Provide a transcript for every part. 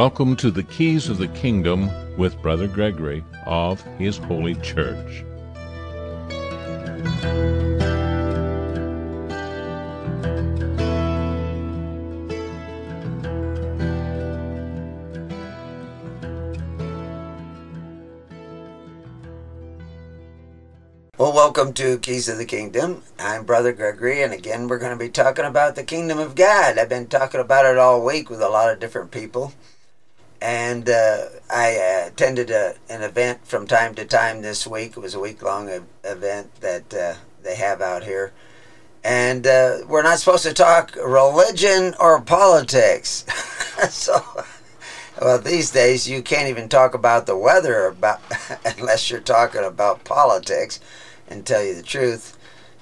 Welcome to the Keys of the Kingdom with Brother Gregory of His Holy Church. Well, welcome to Keys of the Kingdom. I'm Brother Gregory, and again, we're going to be talking about the Kingdom of God. I've been talking about it all week with a lot of different people, and I attended an event from time to time this week. It was a week-long event that they have out here, and we're not supposed to talk religion or politics. Well, these days, you can't even talk about the weather unless you're talking about politics. And tell you the truth,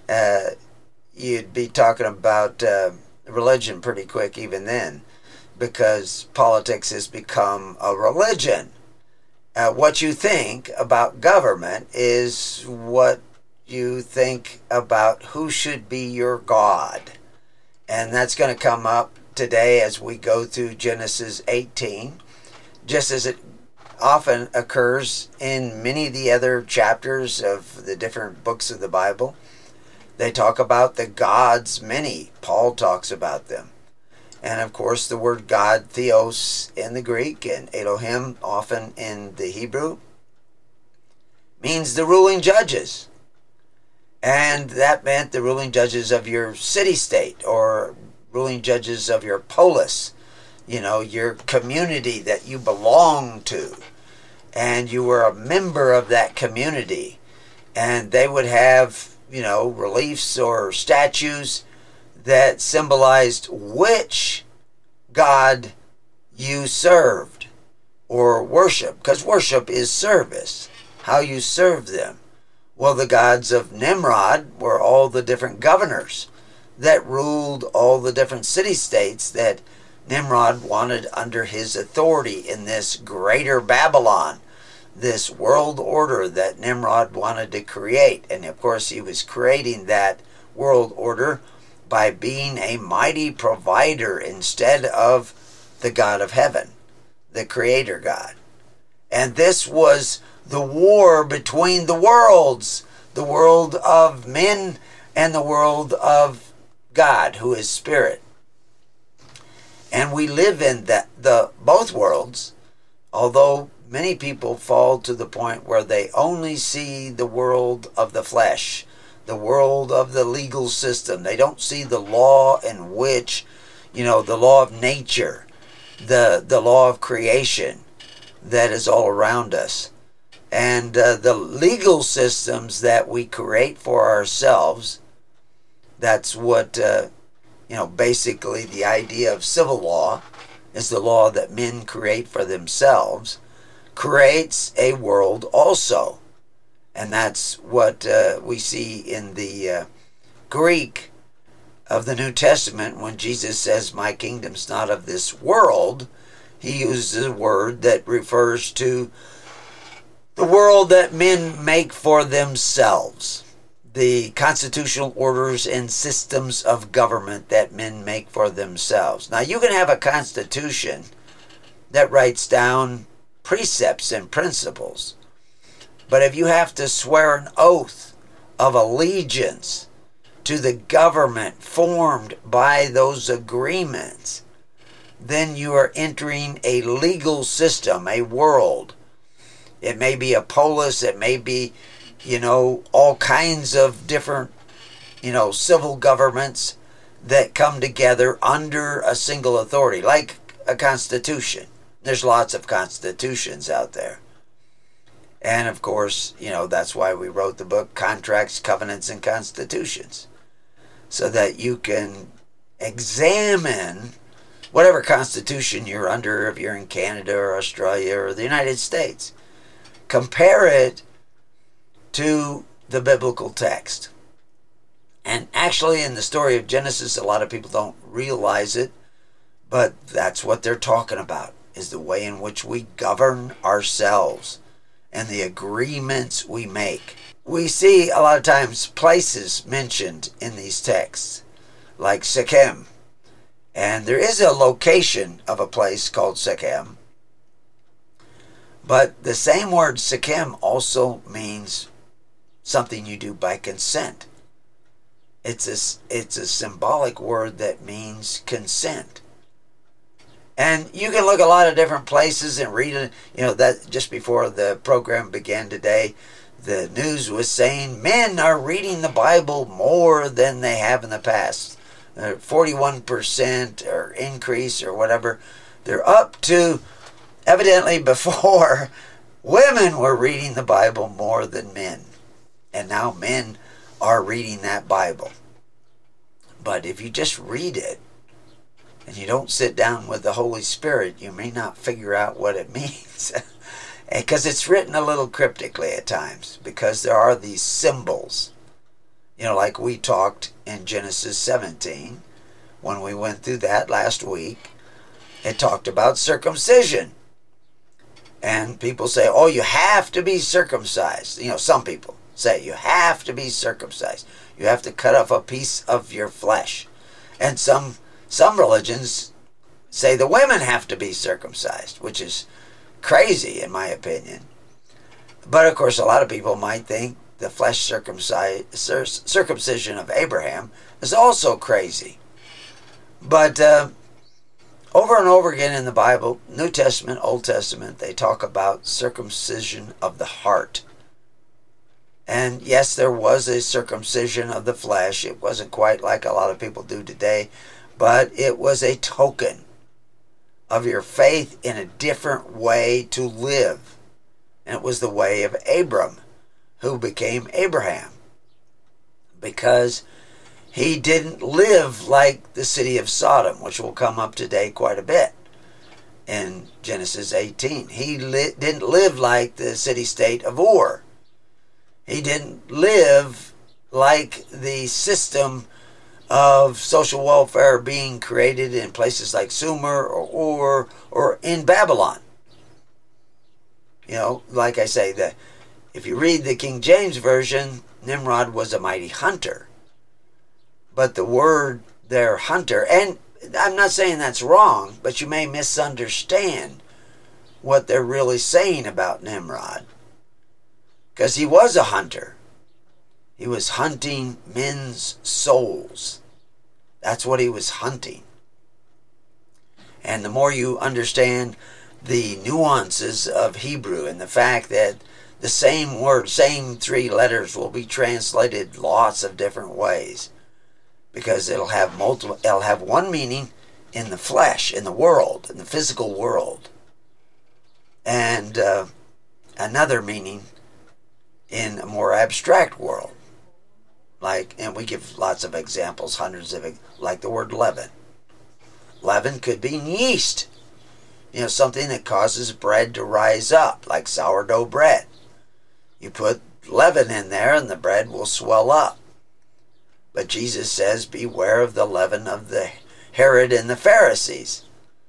you'd be talking about religion pretty quick even then, because politics has become a religion. What you think about government is what you think about who should be your God. And that's going to come up today as we go through Genesis 18, just as it often occurs in many of the other chapters of the different books of the Bible. They talk about the gods, many. Paul talks about them. And of course, the word God, theos in the Greek, and Elohim often in the Hebrew, means the ruling judges. And that meant the ruling judges of your city-state, or ruling judges of your polis, your community that you belong to. And you were a member of that community. And they would have, reliefs or statues that symbolized which God you served or worship. Because worship is service, how you serve them. Well, the gods of Nimrod were all the different governors that ruled all the different city-states that Nimrod wanted under his authority in this greater Babylon, this world order that Nimrod wanted to create. And of course, he was creating that world order by being a mighty provider instead of the God of heaven, the Creator God. And this was the war between the worlds, the world of men and the world of God, who is spirit. And we live in the both worlds, although many people fall to the point where they only see the world of the flesh, the world of the legal system. They don't see the law in which, the law of nature, the law of creation that is all around us. And the legal systems that we create for ourselves, that's what basically the idea of civil law is the law that men create for themselves, creates a world also. And that's what we see in the Greek of the New Testament when Jesus says, "My kingdom's not of this world." He uses a word that refers to the world that men make for themselves. The constitutional orders and systems of government that men make for themselves. Now, you can have a constitution that writes down precepts and principles, but if you have to swear an oath of allegiance to the government formed by those agreements, then you are entering a legal system, a world. It may be a polis, it may be all kinds of different, civil governments that come together under a single authority, like a constitution. There's lots of constitutions out there. And of course, that's why we wrote the book, Contracts, Covenants, and Constitutions, so that you can examine whatever constitution you're under, if you're in Canada or Australia or the United States. Compare it to the biblical text. And actually, in the story of Genesis, a lot of people don't realize it, but that's what they're talking about, is the way in which we govern ourselves and the agreements we make. We see a lot of times places mentioned in these texts, like Shechem. And there is a location of a place called Shechem, But the same word Sechem also means something you do by consent. It's a symbolic word that means consent. And you can look a lot of different places and read it. That just before the program began today, the news was saying men are reading the Bible more than they have in the past. 41% or increase or whatever. They're up to, evidently before, women were reading the Bible more than men. And now men are reading that Bible. But if you just read it, and you don't sit down with the Holy Spirit, you may not figure out what it means. Because it's written a little cryptically at times, because there are these symbols. Like we talked in Genesis 17, when we went through that last week, it talked about circumcision. And people say, oh, you have to be circumcised. Some people say you have to be circumcised. You have to cut off a piece of your flesh. And some religions say the women have to be circumcised, which is crazy in my opinion. But of course, a lot of people might think the flesh circumcision of Abraham is also crazy. But over and over again in the Bible, New Testament, Old Testament, they talk about circumcision of the heart. And yes, there was a circumcision of the flesh. It wasn't quite like a lot of people do today, but it was a token of your faith in a different way to live. And it was the way of Abram, who became Abraham, because he didn't live like the city of Sodom, which will come up today quite a bit in Genesis 18. He didn't live like the city-state of Ur. He didn't live like the system of social welfare being created in places like Sumer or Ur or in Babylon. Like I say, if you read the King James Version, Nimrod was a mighty hunter. But the word there, hunter, and I'm not saying that's wrong, but you may misunderstand what they're really saying about Nimrod. Because he was a hunter. He was hunting men's souls. That's what he was hunting. And the more you understand the nuances of Hebrew and the fact that the same word, same three letters will be translated lots of different ways. Because it'll have one meaning in the flesh, in the world, in the physical world. And another meaning in a more abstract world. And we give lots of examples, hundreds of, like the word leaven. Leaven could be yeast. Something that causes bread to rise up, like sourdough bread. You put leaven in there and the bread will swell up. But Jesus says, beware of the leaven of the Herod and the Pharisees.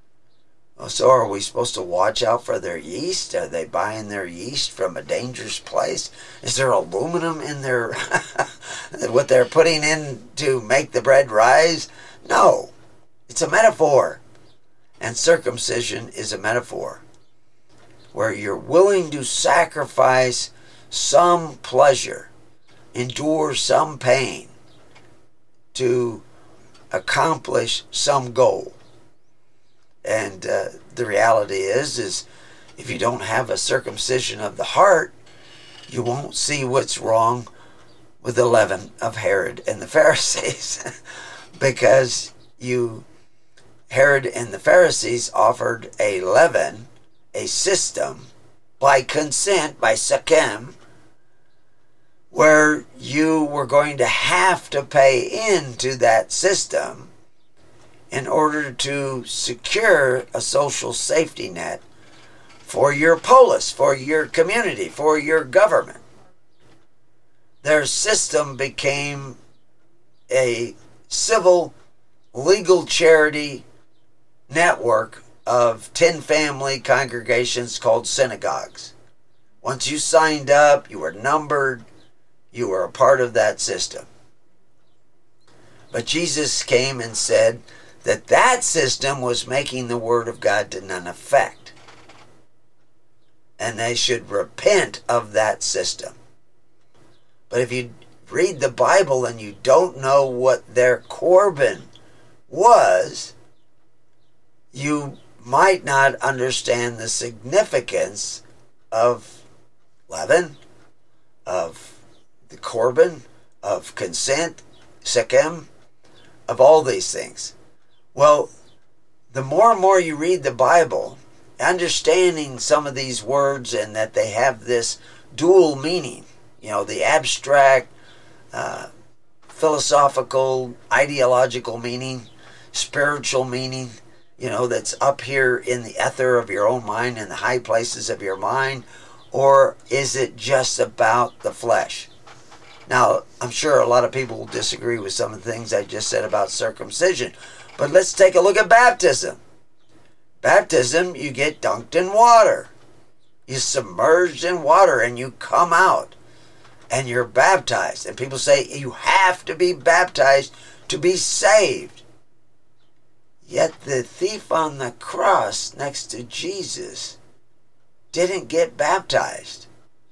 So are we supposed to watch out for their yeast? Are they buying their yeast from a dangerous place? Is there aluminum in their what they're putting in to make the bread rise? No. It's a metaphor. And circumcision is a metaphor where you're willing to sacrifice some pleasure, endure some pain to accomplish some goal. And the reality is if you don't have a circumcision of the heart, you won't see what's wrong with the leaven of Herod and the Pharisees. Because Herod and the Pharisees offered a leaven, a system, by consent, by Sechem, where you were going to have to pay into that system in order to secure a social safety net for your polis, for your community, for your government. Their system became a civil, legal charity network of 10 family congregations called synagogues. Once you signed up, you were numbered, you were a part of that system. But Jesus came and said that system was making the Word of God to none effect. and they should repent of that system. But if you read the Bible and you don't know what their Corban was, you might not understand the significance of leaven, of the Corban, of consent, Shechem, of all these things. Well, the more and more you read the Bible, understanding some of these words and that they have this dual meaning, the abstract, philosophical, ideological meaning, spiritual meaning, that's up here in the ether of your own mind, in the high places of your mind, or is it just about the flesh? Now, I'm sure a lot of people will disagree with some of the things I just said about circumcision, but let's take a look at baptism. Baptism, you get dunked in water. You're submerged in water and you come out and you're baptized. And people say you have to be baptized to be saved. Yet the thief on the cross next to Jesus didn't get baptized.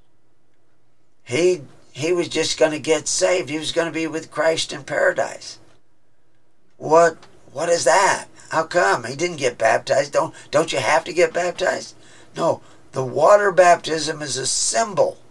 He was just going to get saved. He was going to be with Christ in paradise. What is that? How come he didn't get baptized? Don't you have to get baptized? No, the water baptism is a symbol.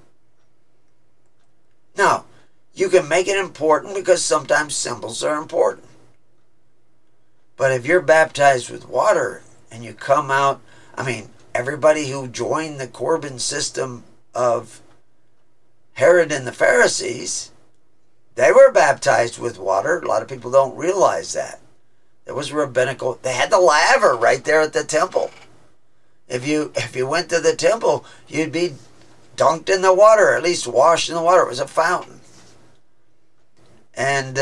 Now, you can make it important because sometimes symbols are important. But if you're baptized with water and you come out, everybody who joined the Corban system of Herod and the Pharisees, they were baptized with water. A lot of people don't realize that. There was rabbinical, they had the laver right there at the temple. If you went to the temple, you'd be dunked in the water, or at least washed in the water. It was a fountain. And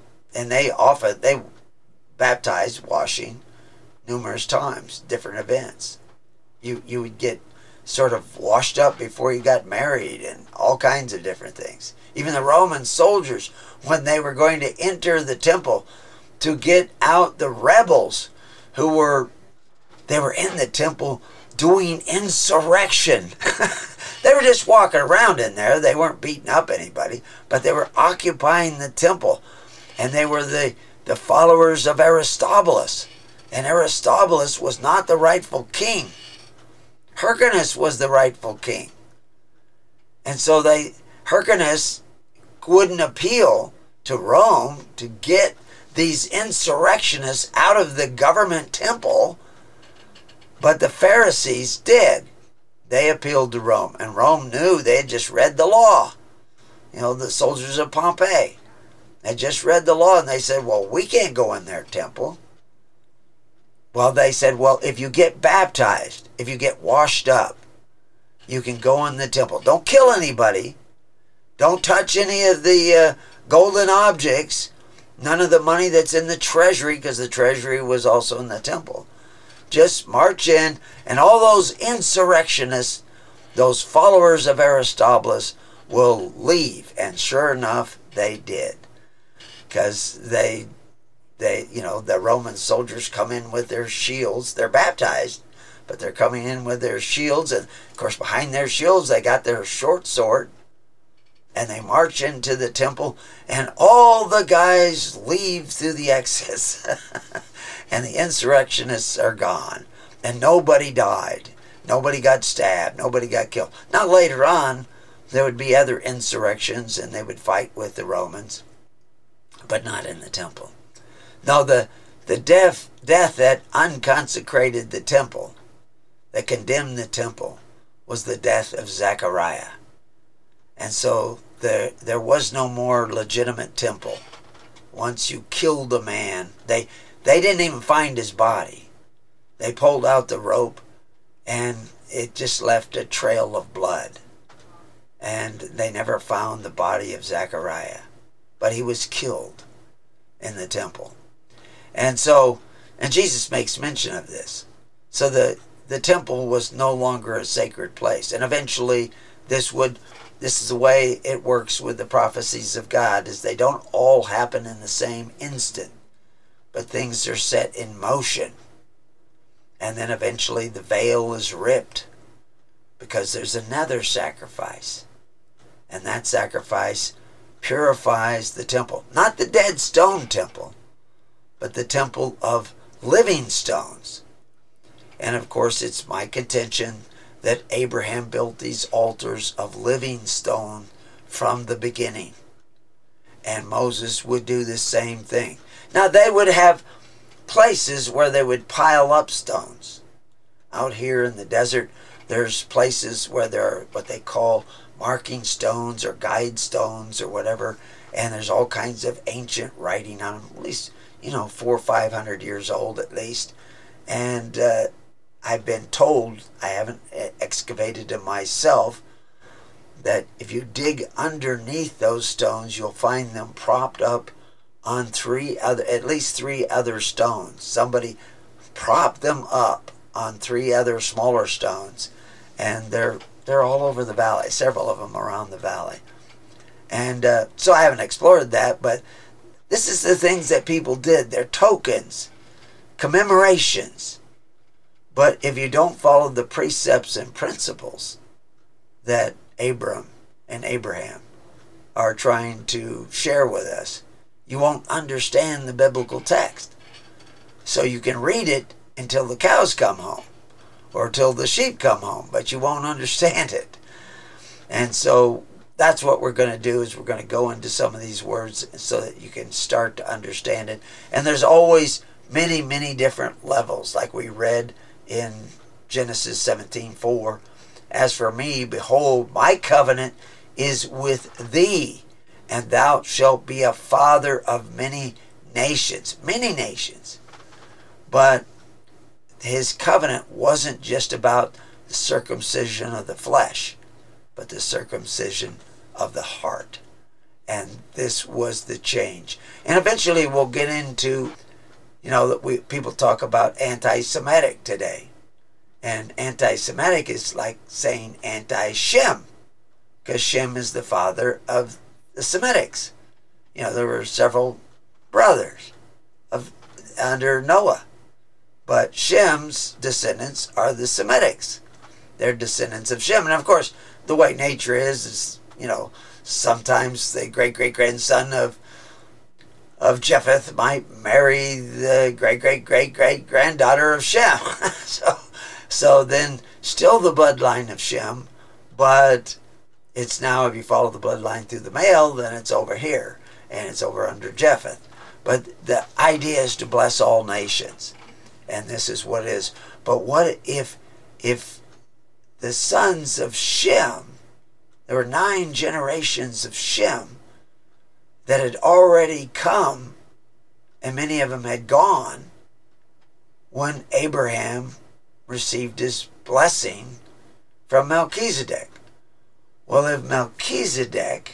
they baptized, washing, numerous times, different events. You would get sort of washed up before you got married and all kinds of different things. Even the Roman soldiers, when they were going to enter the temple to get out the rebels who were in the temple doing insurrection. They were just walking around in there. They weren't beating up anybody, but they were occupying the temple. And they were the followers of Aristobulus. And Aristobulus was not the rightful king. Hyrcanus was the rightful king. And so Hyrcanus wouldn't appeal to Rome to get these insurrectionists out of the government temple, but the Pharisees did. They appealed to Rome, and Rome knew. They had just read the law. The soldiers of Pompey had just read the law, and they said, well, we can't go in their temple. Well, they said, well, if you get baptized, if you get washed up, you can go in the temple. Don't kill anybody. Don't touch any of the golden objects. None of the money that's in the treasury, because the treasury was also in the temple. Just march in, and all those insurrectionists, those followers of Aristobulus, will leave. And sure enough, they did. Because the Roman soldiers come in with their shields. They're baptized, but they're coming in with their shields. And, of course, behind their shields, they got their short sword. And they march into the temple, and all the guys leave through the exits. And the insurrectionists are gone. And nobody died. Nobody got stabbed. Nobody got killed. Now later on, there would be other insurrections, and they would fight with the Romans, but not in the temple. No, the death that unconsecrated the temple, that condemned the temple, was the death of Zechariah. And so there was no more legitimate temple. Once you killed a man, they didn't even find his body. They pulled out the rope, and it just left a trail of blood. And they never found the body of Zechariah. But he was killed in the temple. And Jesus makes mention of this. So the temple was no longer a sacred place. And eventually this is the way it works with the prophecies of God, is they don't all happen in the same instant, but things are set in motion. And then eventually the veil is ripped because there's another sacrifice. And that sacrifice purifies the temple. Not the dead stone temple, but the temple of living stones. And of course, it's my contention that Abraham built these altars of living stone from the beginning. And Moses would do the same thing. Now, they would have places where they would pile up stones. Out here in the desert, there's places where there are what they call marking stones or guide stones or whatever, and there's all kinds of ancient writing on them, at least, 400 or 500 years old at least. And I've been told, I haven't excavated them myself, that if you dig underneath those stones, you'll find them propped up on at least three other stones. Somebody propped them up on three other smaller stones, and they're all over the valley, several of them around the valley. And so I haven't explored that, but this is the things that people did. They're tokens, commemorations. But if you don't follow the precepts and principles that Abram and Abraham are trying to share with us, you won't understand the biblical text. So you can read it until the cows come home or till the sheep come home, but you won't understand it. And so that's what we're going to do, is we're going to go into some of these words so that you can start to understand it. And there's always many, many different levels, like we read in Genesis 17:4. As for me, behold, my covenant is with thee, and thou shalt be a father of many nations. Many nations. But his covenant wasn't just about the circumcision of the flesh, but the circumcision of the heart. And this was the change. And eventually we'll get into, that people talk about anti-Semitic today. And anti-Semitic is like saying anti-Shem, because Shem is the father of the Semitics. There were several brothers under Noah. But Shem's descendants are the Semitics. They're descendants of Shem. And of course, the way nature is, sometimes the great-great-grandson of Japheth might marry the great-great-great-great-granddaughter of Shem. So then still the bloodline of Shem, but it's now, if you follow the bloodline through the male, then it's over here, and it's over under Japheth. But the idea is to bless all nations. And this is what it is. But what if the sons of Shem, there were 9 generations of Shem that had already come, and many of them had gone, when Abraham received his blessing from Melchizedek. Well, if Melchizedek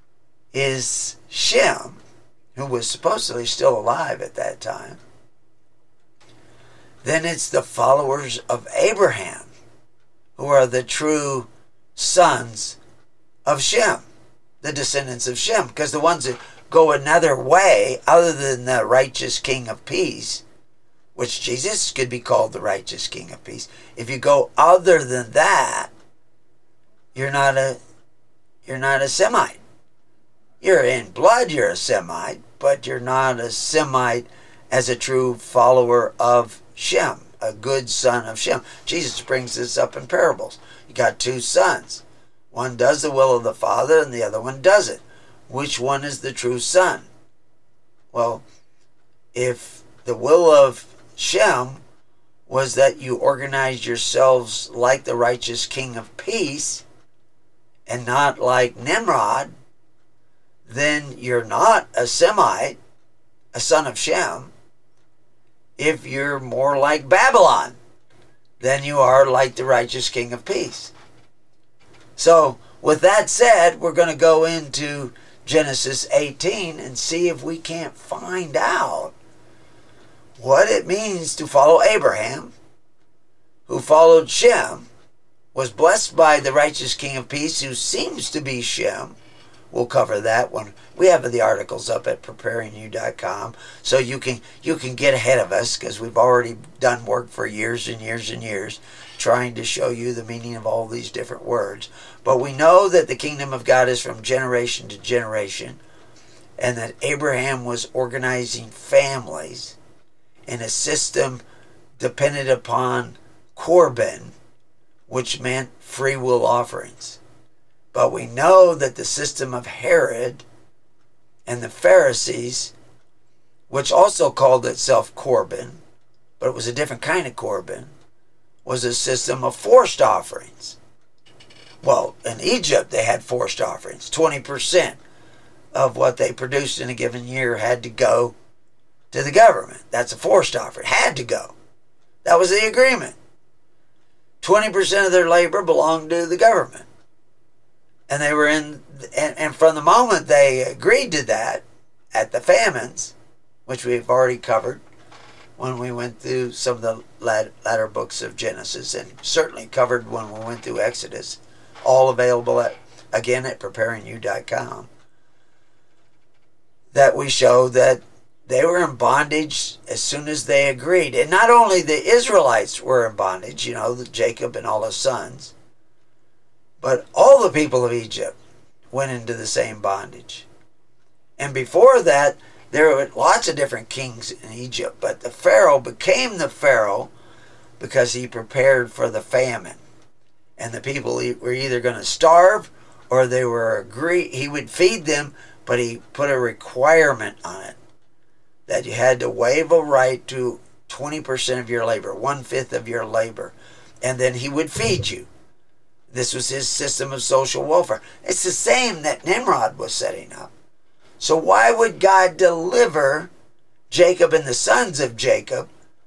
is Shem, who was supposedly still alive at that time, then it's the followers of Abraham who are the true sons of Shem, the descendants of Shem. Because the ones that go another way, other than the righteous King of Peace, which Jesus could be called the righteous King of Peace, if you go other than that, you're not a Semite. You're in blood, you're a Semite, but you're not a Semite as a true follower of Shem, a good son of Shem. Jesus brings this up in parables. You got 2 sons. One does the will of the Father and the other one doesn't. Which one is the true son? Well, if the will of Shem was that you organize yourselves like the righteous King of Peace and not like Nimrod, then you're not a Semite, a son of Shem. If you're more like Babylon than you are like the righteous King of Peace. So, with that said, we're going to go into Genesis 18 and see if we can't find out what it means to follow Abraham, who followed Shem, was blessed by the righteous King of Peace, who seems to be Shem, we'll cover that one. We have the articles up at preparingyou.com, so you can get ahead of us, because we've already done work for years and years and years trying to show you the meaning of all these different words. But we know that the kingdom of God is from generation to generation, and that Abraham was organizing families in a system dependent upon Corban, which meant free will offerings. But we know that the system of Herod and the Pharisees, which also called itself Corban, but it was a different kind of Corban, was a system of forced offerings. Well, in Egypt they had forced offerings. 20% of what they produced in a given year had to go to the government. That's a forced offering. Had to go. That was the agreement. 20% of their labor belonged to the government. And they were and from the moment they agreed to that at the famines, which we've already covered when we went through some of the latter books of Genesis, and certainly covered when we went through Exodus, all available at preparingyou.com, that we show that they were in bondage as soon as they agreed. And not only the Israelites were in bondage, Jacob and all his sons, but all the people of Egypt went into the same bondage. And before that, there were lots of different kings in Egypt, but the Pharaoh became the Pharaoh because he prepared for the famine. And the people were either going to starve or they were he would feed them, but he put a requirement on it that you had to waive a right to 20% of your labor, 1/5 of your labor, and then he would feed you. This was his system of social welfare. It's the same that Nimrod was setting up. So why would God deliver Jacob and the sons of Jacob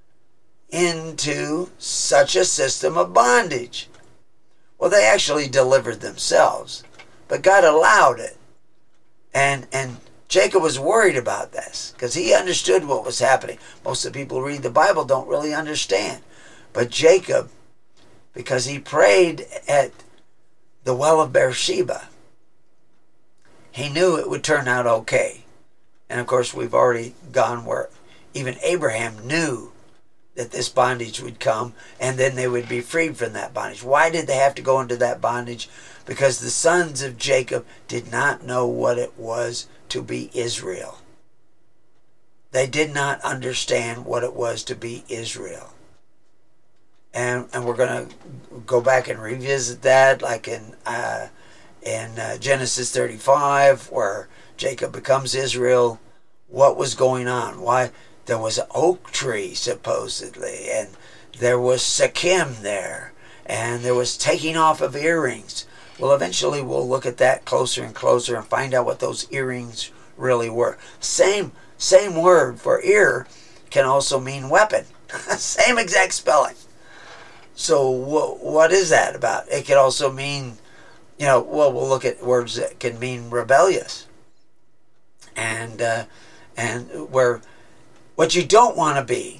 into such a system of bondage? Well, they actually delivered themselves, but God allowed it. And Jacob was worried about this because he understood what was happening. Most of the people who read the Bible don't really understand. But Jacob, because he prayed at the well of Beersheba, he knew it would turn out okay. And of course, we've already gone where even Abraham knew that this bondage would come, and then they would be freed from that bondage. Why did they have to go into that bondage? Because the sons of Jacob did not know what it was to be Israel. They did not understand what it was to be Israel. And we're going to go back and revisit that, like in Genesis 35, where Jacob becomes Israel. What was going on? Why? There was an oak tree, supposedly, and there was Shechem there, and there was taking off of earrings. Well, eventually we'll look at that closer and closer and find out what those earrings really were. Same word for ear can also mean weapon. Same exact spelling. So what is that about? It could also mean, we'll look at words that can mean rebellious. And where what you don't want to be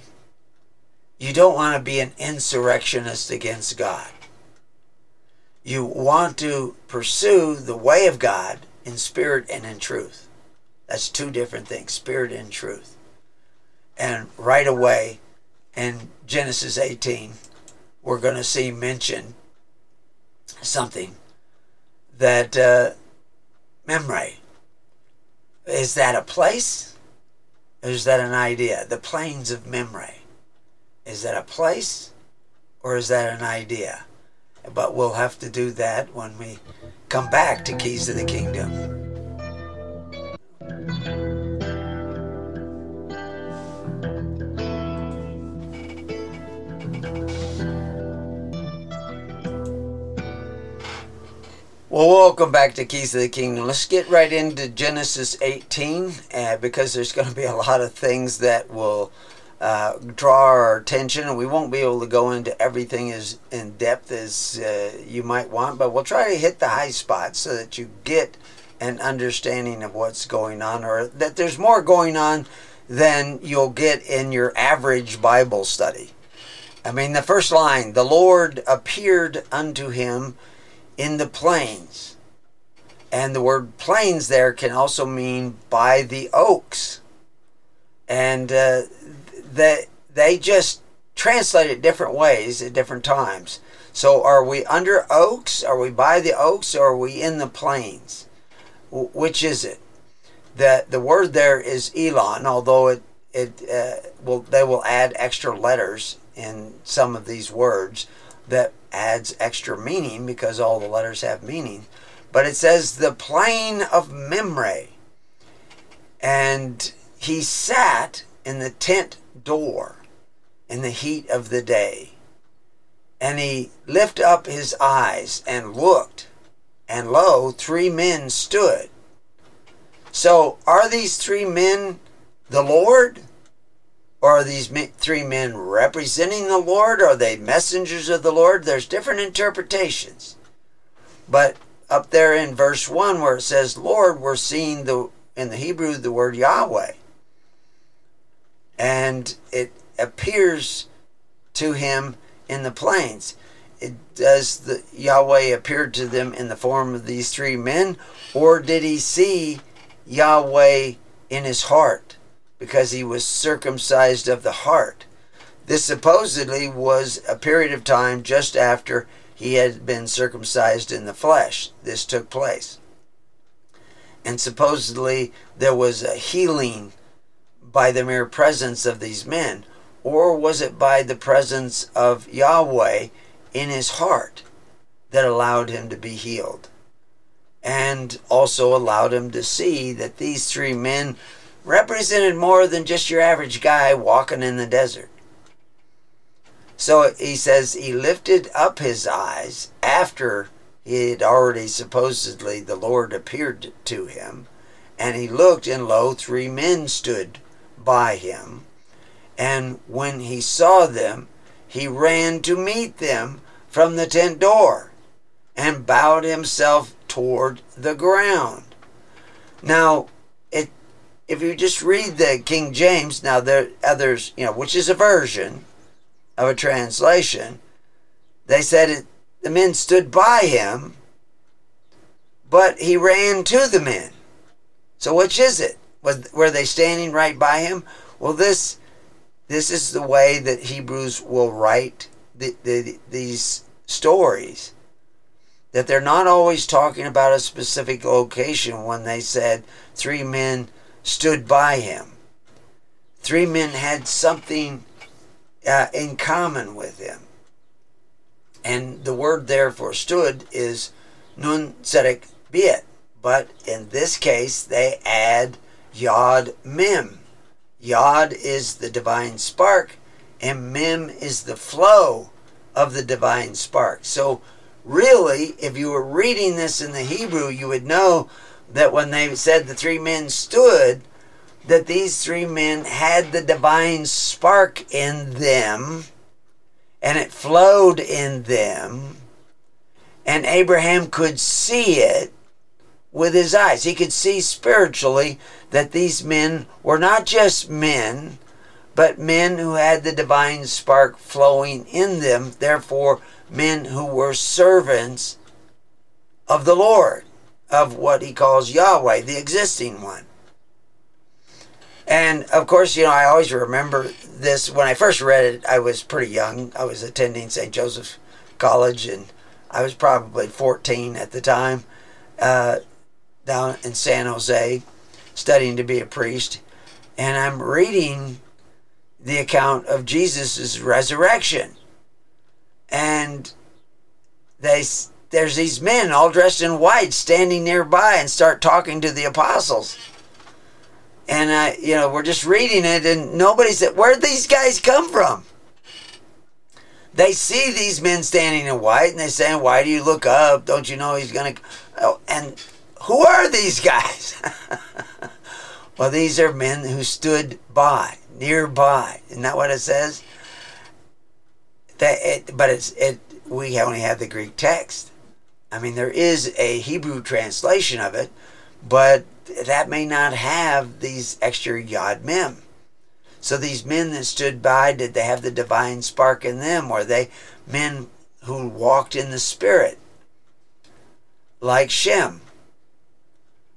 an insurrectionist against God. You want to pursue the way of God in spirit and in truth. That's two different things, spirit and truth. And right away in Genesis 18, we're going to see mention something that Mamre. Is that a place? Or is that an idea? The plains of Mamre. Is that a place? Or is that an idea? But we'll have to do that when we come back to Keys to the Kingdom. Well, welcome back to Keys to the Kingdom. Let's get right into Genesis 18 because there's going to be a lot of things that will draw our attention, and we won't be able to go into everything as in depth as you might want, but we'll try to hit the high spots so that you get an understanding of what's going on, or that there's more going on than you'll get in your average Bible study. I mean, the first line, the Lord appeared unto him in the plains. And the word plains there can also mean by the oaks. And they just translate it different ways at different times. So are we under oaks? Are we by the oaks? Or are we in the plains? Which is it? The word there is Elon, although they will add extra letters in some of these words that adds extra meaning because all the letters have meaning. But it says the plain of Mamre. And he sat in the tent door in the heat of the day. And he lifted up his eyes and looked, and lo, 3 men stood. So are these 3 men the Lord? Or are these 3 men representing the Lord? Are they messengers of the Lord? There's different interpretations. But up there in verse 1 where it says Lord, we're seeing in the Hebrew the word Yahweh. And it appears to him in the plains. Does the Yahweh appear to them in the form of these 3 men? Or did he see Yahweh in his heart because he was circumcised of the heart? This supposedly was a period of time just after he had been circumcised in the flesh. This took place. And supposedly there was a healing by the mere presence of these men. Or was it by the presence of Yahweh in his heart that allowed him to be healed? And also allowed him to see that these 3 men represented more than just your average guy walking in the desert. So he says he lifted up his eyes after he had already supposedly the Lord appeared to him. And he looked, and lo, 3 men stood by him. And when he saw them, he ran to meet them from the tent door and bowed himself toward the ground. Now, if you just read the King James, now there are others, which is a version of a translation, they said the men stood by him, but he ran to the men. So which is it? Were they standing right by him? Well, this is the way that Hebrews will write these stories, that they're not always talking about a specific location when they said 3 men stood by him. 3 men had something in common with him. And the word there for stood is nun tzedek bit. But in this case, they add yod mem. Yod is the divine spark, and mem is the flow of the divine spark. So really, if you were reading this in the Hebrew, you would know that when they said the 3 men stood, that these 3 men had the divine spark in them, and it flowed in them, and Abraham could see it with his eyes. He could see spiritually that these men were not just men, but men who had the divine spark flowing in them, therefore men who were servants of the Lord, of what he calls Yahweh, the existing one. And of course, I always remember this. When I first read it, I was pretty young. I was attending St. Joseph's College, and I was probably 14 at the time, down in San Jose, studying to be a priest. And I'm reading the account of Jesus' resurrection. And there's these men all dressed in white standing nearby and start talking to the apostles. And we're just reading it, and nobody said, where'd these guys come from? They see these men standing in white, and they're saying, why do you look up? Don't you know he's going to... Oh, and who are these guys? Well, these are men who stood by, nearby. Isn't that what it says? We only have the Greek text. I mean, there is a Hebrew translation of it, but that may not have these extra yod mem. So these men that stood by, did they have the divine spark in them? Were they men who walked in the Spirit? Like Shem,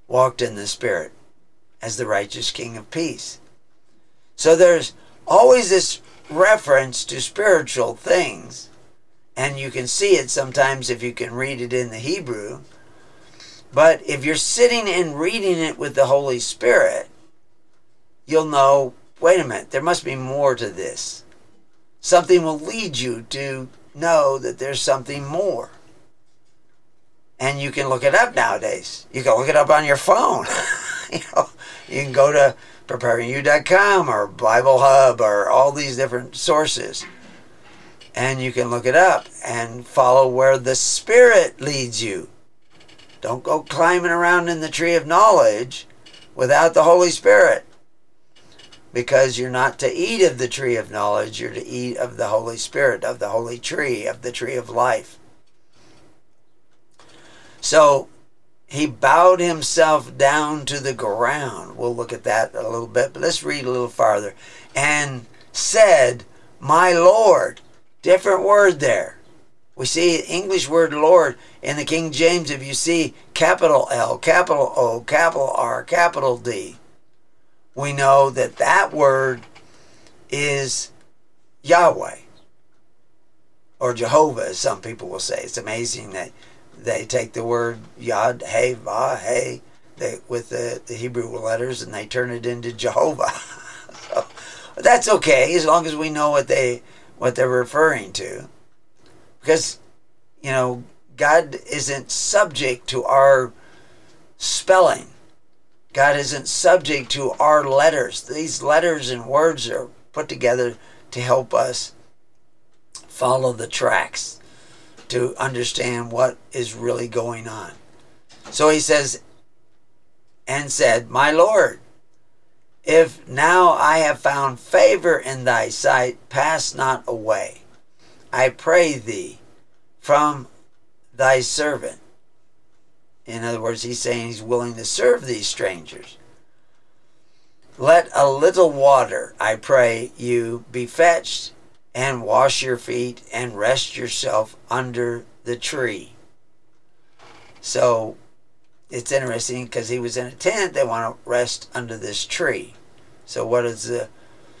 walked in the Spirit as the righteous King of peace. So there's always this reference to spiritual things, and you can see it sometimes if you can read it in the Hebrew. But if you're sitting and reading it with the Holy Spirit, you'll know, wait a minute, there must be more to this. Something will lead you to know that there's something more. And you can look it up nowadays. You can look it up on your phone. You can go to preparingyou.com or Bible Hub or all these different sources. And you can look it up and follow where the Spirit leads you. Don't go climbing around in the tree of knowledge without the Holy Spirit. Because you're not to eat of the tree of knowledge, you're to eat of the Holy Spirit, of the holy tree, of the tree of life. So he bowed himself down to the ground. We'll look at that a little bit, but let's read a little farther. And said, my Lord. Different word there. We see English word Lord in the King James. If you see capital L, capital O, capital R, capital D, we know that that word is Yahweh, or Jehovah, as some people will say. It's amazing that they take the word Yod, He, Vah, He, with the Hebrew letters, and they turn it into Jehovah. So, that's okay, as long as we know what they're referring to. Because, God isn't subject to our spelling. God isn't subject to our letters. These letters and words are put together to help us follow the tracks, to understand what is really going on. So he says, and said, my Lord, if now I have found favor in thy sight, pass not away, I pray thee, from thy servant. In other words, he's saying he's willing to serve these strangers. Let a little water, I pray you, be fetched, and wash your feet, and rest yourself under the tree. So it's interesting because he was in a tent. They want to rest under this tree. So what is the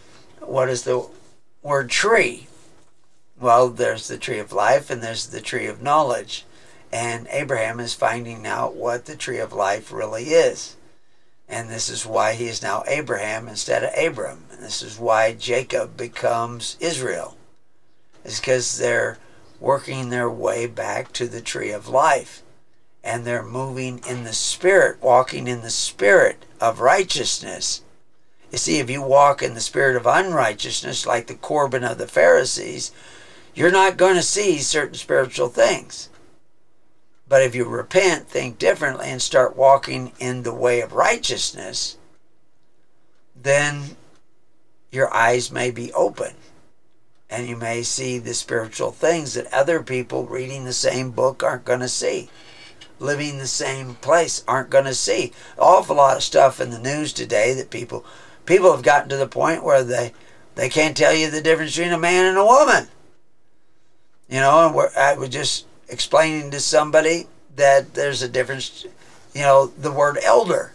word tree? Well, there's the tree of life and there's the tree of knowledge. And Abraham is finding out what the tree of life really is. And this is why he is now Abraham instead of Abram. And this is why Jacob becomes Israel. It's because they're working their way back to the tree of life. And they're moving in the Spirit, walking in the spirit of righteousness. You see, if you walk in the spirit of unrighteousness, like the Corban of the Pharisees, you're not going to see certain spiritual things. But if you repent, think differently, and start walking in the way of righteousness, then your eyes may be open. And you may see the spiritual things that other people reading the same book aren't going to see. Living the same place aren't going to see. An awful lot of stuff in the news today that people have gotten to the point where they can't tell you the difference between a man and a woman. And I was just explaining to somebody that there's a difference, the word elder.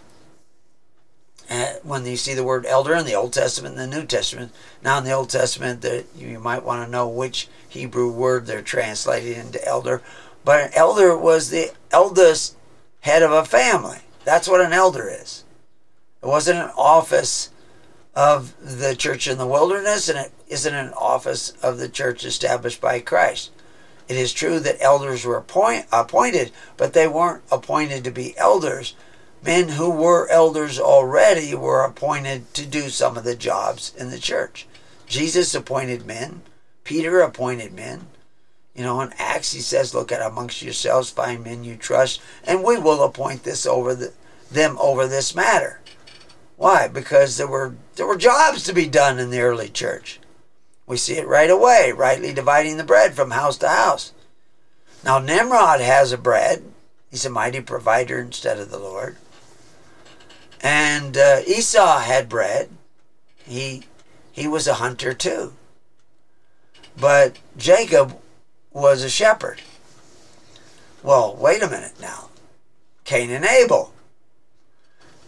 When you see the word elder in the Old Testament and the New Testament, now in the Old Testament, you might want to know which Hebrew word they're translating into elder. But an elder was the eldest head of a family. That's what an elder is. It wasn't an office of the church in the wilderness, and it isn't an office of the church established by Christ. It is true that elders were appointed, but they weren't appointed to be elders. Men who were elders already were appointed to do some of the jobs in the church. Jesus appointed men. Peter appointed men. In Acts he says, look at amongst yourselves, find men you trust, and we will appoint them over this matter. Why? Because there were jobs to be done in the early church. We see it right away, rightly dividing the bread from house to house. Now Nimrod has a bread. He's a mighty provider instead of the Lord. And Esau had bread. He was a hunter too. But Jacob was a shepherd. Well, wait a minute now. Cain and Abel.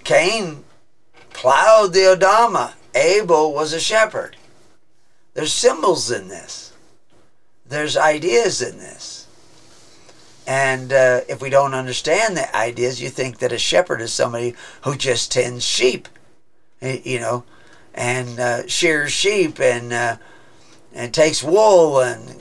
Cain plowed the Adama. Abel was a shepherd. There's symbols in this. There's ideas in this. And if we don't understand the ideas, you think that a shepherd is somebody who just tends sheep, and shears sheep and takes wool and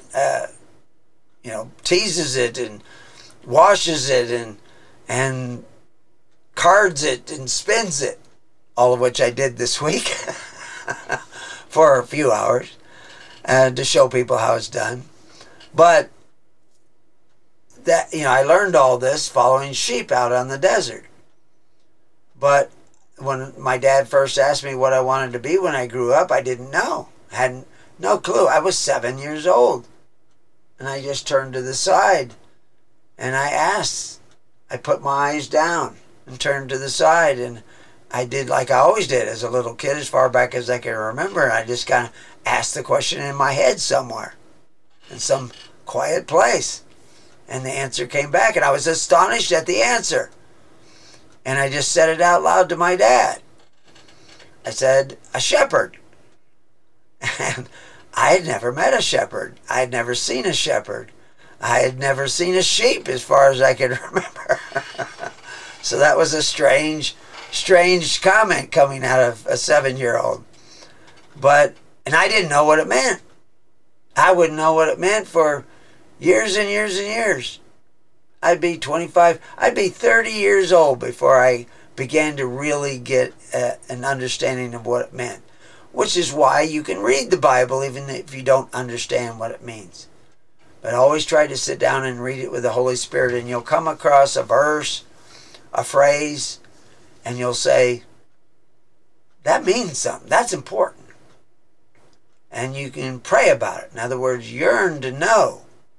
teases it and washes it and cards it and spins it, all of which I did this week for a few hours to show people how it's done. But that I learned all this following sheep out on the desert. But when my dad first asked me what I wanted to be when I grew up, I didn't know. I had no clue. I was 7 years old. And I just turned to the side and I asked. I put my eyes down and turned to the side, and I did like I always did as a little kid, as far back as I can remember. I just kind of asked the question in my head somewhere, in some quiet place. And the answer came back, and I was astonished at the answer. And I just said it out loud to my dad. I said, a shepherd. And I had never met a shepherd. I had never seen a shepherd. I had never seen a sheep as far as I could remember. So that was a strange comment coming out of a 7-year-old. And I didn't know what it meant. I wouldn't know what it meant for years and years and years. I'd be 30 years old before I began to really get an understanding of what it meant. Which is why you can read the Bible even if you don't understand what it means. But always try to sit down and read it with the Holy Spirit, and you'll come across a verse, a phrase, and you'll say, that means something. That's important. And you can pray about it. In other words, yearn to know.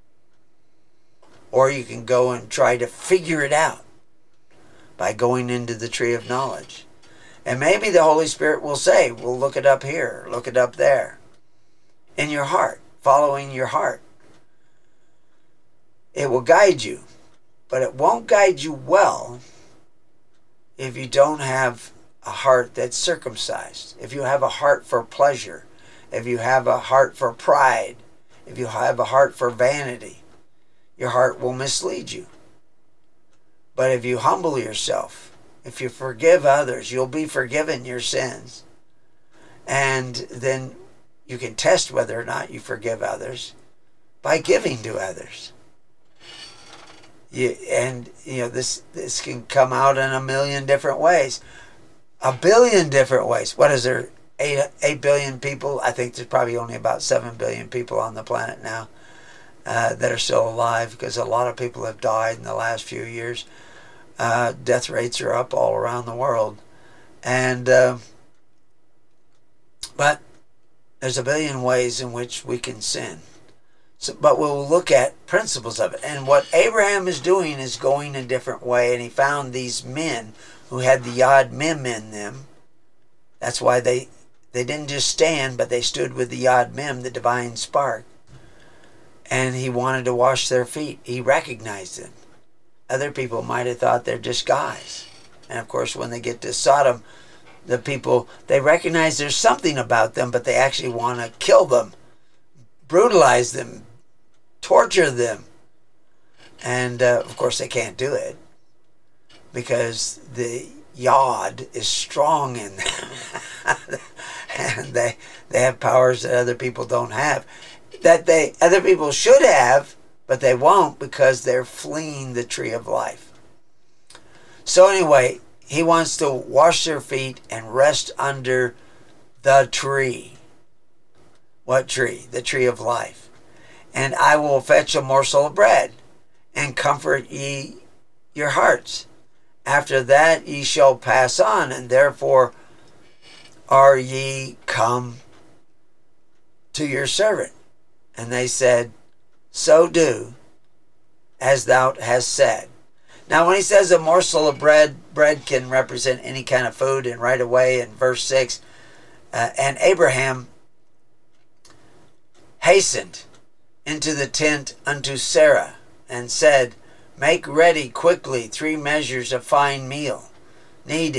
Or you can go and try to figure it out by going into the tree of knowledge. And maybe the Holy Spirit will say, well, look it up here, look it up there. In your heart, following your heart. It will guide you, but it won't guide you well if you don't have a heart that's circumcised. If you have a heart for pleasure, if you have a heart for pride, if you have a heart for vanity, your heart will mislead you. But if you humble yourself, if you forgive others, you'll be forgiven your sins. And then you can test whether or not you forgive others by giving to others. This can come out in a million different ways. A billion different ways. What is there? 8 billion people? I think there's probably only about 7 billion people on the planet now that are still alive, because a lot of people have died in the last few years. Death rates are up all around the world. But there's a billion ways in which we can sin. But we'll look at principles of it. And what Abraham is doing is going a different way. And he found these men who had the Yad Mem in them. That's why they didn't just stand, but they stood with the Yad Mem, the divine spark. And he wanted to wash their feet. He recognized them. Other people might have thought they're just guys. And of course, when they get to Sodom, the people, they recognize there's something about them, but they actually want to kill them, brutalize them, torture them. And of course, they can't do it because the Yod is strong in them. And they have powers that other people don't have, that other people should have, but they won't because they're fleeing the tree of life. So anyway, he wants to wash their feet and rest under the tree. What tree? The tree of life. And I will fetch a morsel of bread and comfort ye your hearts. After that ye shall pass on, and therefore are ye come to your servant. And they said, so do as thou hast said. Now when he says a morsel of bread, bread can represent any kind of food. And right away in verse 6, and Abraham hastened into the tent unto Sarah and said, make ready quickly 3 measures of fine meal, knead it,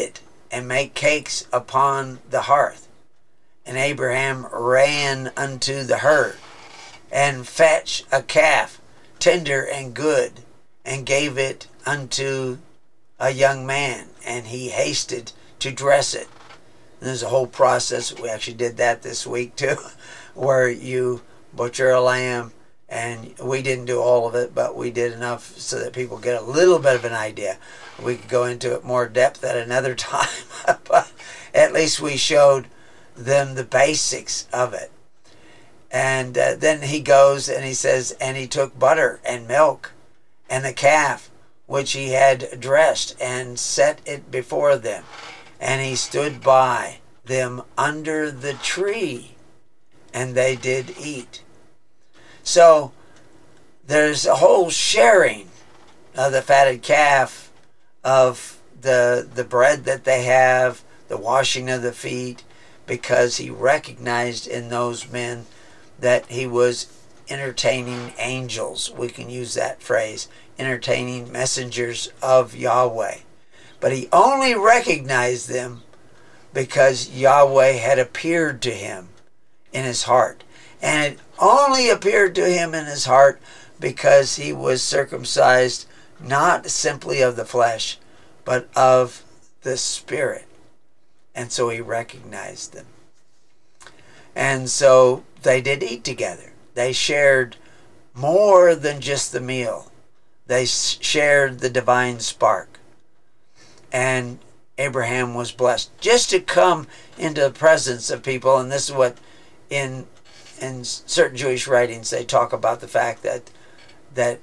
and make cakes upon the hearth. And Abraham ran unto the herd, and fetched a calf, tender and good, and gave it unto a young man, and he hasted to dress it. And there's a whole process. We actually did that this week too, where you butcher a lamb, and we didn't do all of it, but we did enough so that people get a little bit of an idea. We could go into it more depth at another time, but at least we showed them the basics of it. And then he goes and he says, and he took butter and milk and the calf which he had dressed, and set it before them. And he stood by them under the tree, and they did eat. So there's a whole sharing of the fatted calf, of the bread that they have, the washing of the feet, because he recognized in those men that he was entertaining angels. We can use that phrase, entertaining messengers of Yahweh. But he only recognized them because Yahweh had appeared to him in his heart. And it only appeared to him in his heart because he was circumcised not simply of the flesh, but of the Spirit. And so he recognized them. And so they did eat together. They shared more than just the meal. They shared the divine spark. And Abraham was blessed just to come into the presence of people. And this is what in certain Jewish writings they talk about, the fact that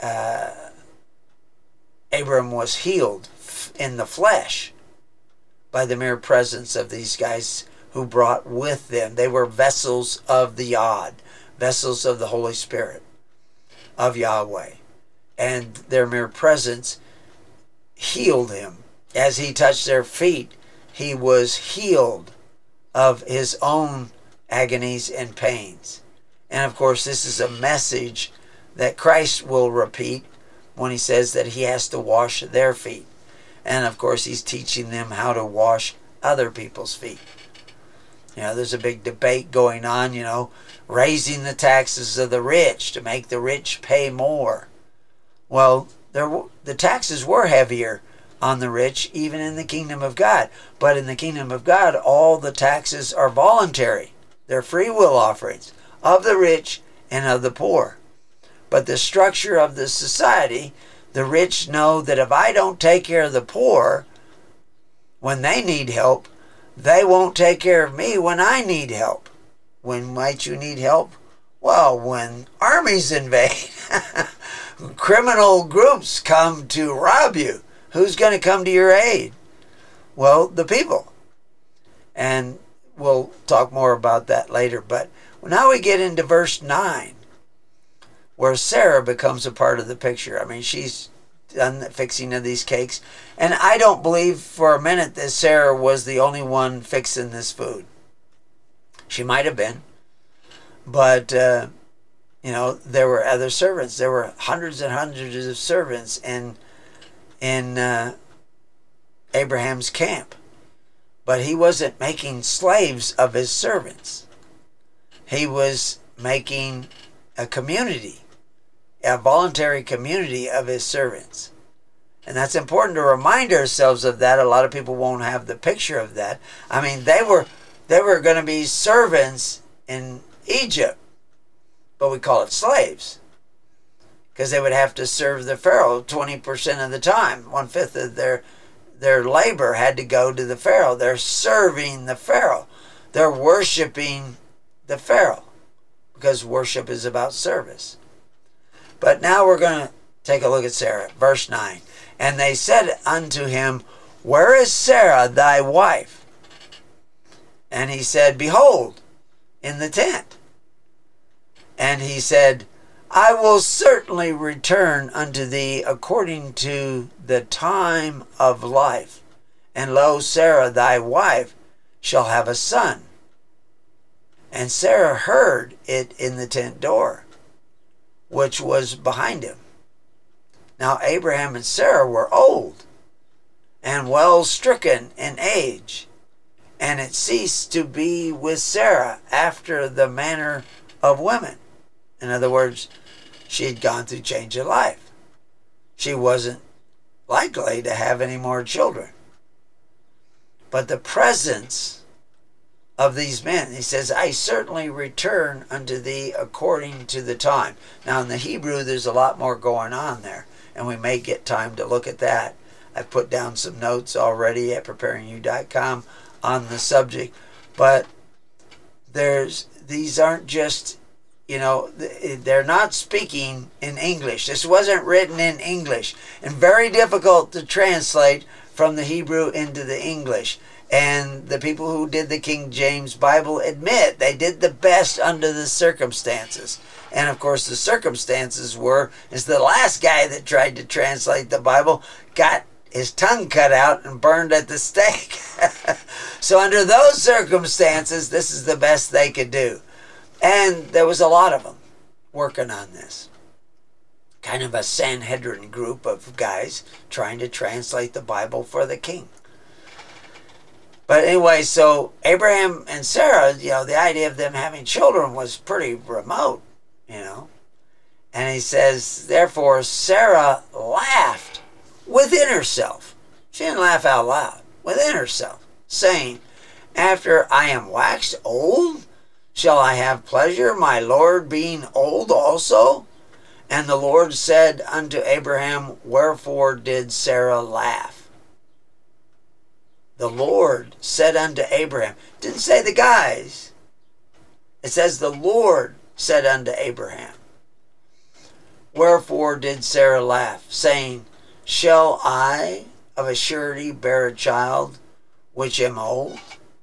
Abraham was healed in the flesh by the mere presence of these guys who brought with them. They were vessels of the Yod, vessels of the Holy Spirit, of Yahweh. And their mere presence healed him. As he touched their feet, he was healed of his own agonies and pains. And of course, this is a message that Christ will repeat when he says that he has to wash their feet. And of course, he's teaching them how to wash other people's feet. You know, there's a big debate going on, raising the taxes of the rich to make the rich pay more. Well, the taxes were heavier on the rich, even in the kingdom of God. But in the kingdom of God, all the taxes are voluntary. They're free will offerings of the rich and of the poor. But the structure of the society, the rich know that if I don't take care of the poor when they need help, they won't take care of me when I need help. When might you need help? Well, when armies invade. Criminal groups come to rob you. Who's going to come to your aid? Well, the people. And we'll talk more about that later. But now we get into verse 9, where Sarah becomes a part of the picture. I mean, she's done the fixing of these cakes. And I don't believe for a minute that Sarah was the only one fixing this food. She might have been. But, there were other servants. There were hundreds and hundreds of servants in Abraham's camp. But he wasn't making slaves of his servants. He was making a community, a voluntary community of his servants. And that's important to remind ourselves of that. A lot of people won't have the picture of that. I mean, they were going to be servants in Egypt, but we call it slaves, because they would have to serve the Pharaoh 20% of the time. 1/5 of their labor had to go to the Pharaoh. They're serving the Pharaoh. They're worshiping the Pharaoh, because worship is about service. But now we're going to take a look at Sarah. Verse 9. And they said unto him, Where is Sarah thy wife? And he said, Behold, in the tent. And he said, I will certainly return unto thee according to the time of life. And lo, Sarah thy wife shall have a son. And Sarah heard it in the tent door, which was behind him. Now Abraham and Sarah were old, and well stricken in age, and it ceased to be with Sarah after the manner of women. In other words, she had gone through change of life. She wasn't likely to have any more children. But the presence of these men, he says, I certainly return unto thee according to the time. Now in the Hebrew, there's a lot more going on there, and we may get time to look at that. I've put down some notes already at preparingyou.com on the subject, but these aren't just, they're not speaking in English. This wasn't written in English, and very difficult to translate from the Hebrew into the English. And the people who did the King James Bible admit they did the best under the circumstances. And of course the circumstances is the last guy that tried to translate the Bible got his tongue cut out and burned at the stake. So under those circumstances, this is the best they could do. And there was a lot of them working on this. Kind of a Sanhedrin group of guys trying to translate the Bible for the king. But anyway, so Abraham and Sarah, the idea of them having children was pretty remote, And he says, therefore, Sarah laughed within herself. She didn't laugh out loud, within herself, saying, after I am waxed old, shall I have pleasure, my Lord being old also? And the Lord said unto Abraham, wherefore did Sarah laugh? The Lord said unto Abraham. It didn't say the guys. It says the Lord said unto Abraham. Wherefore did Sarah laugh, saying, shall I of a surety bear a child which am old?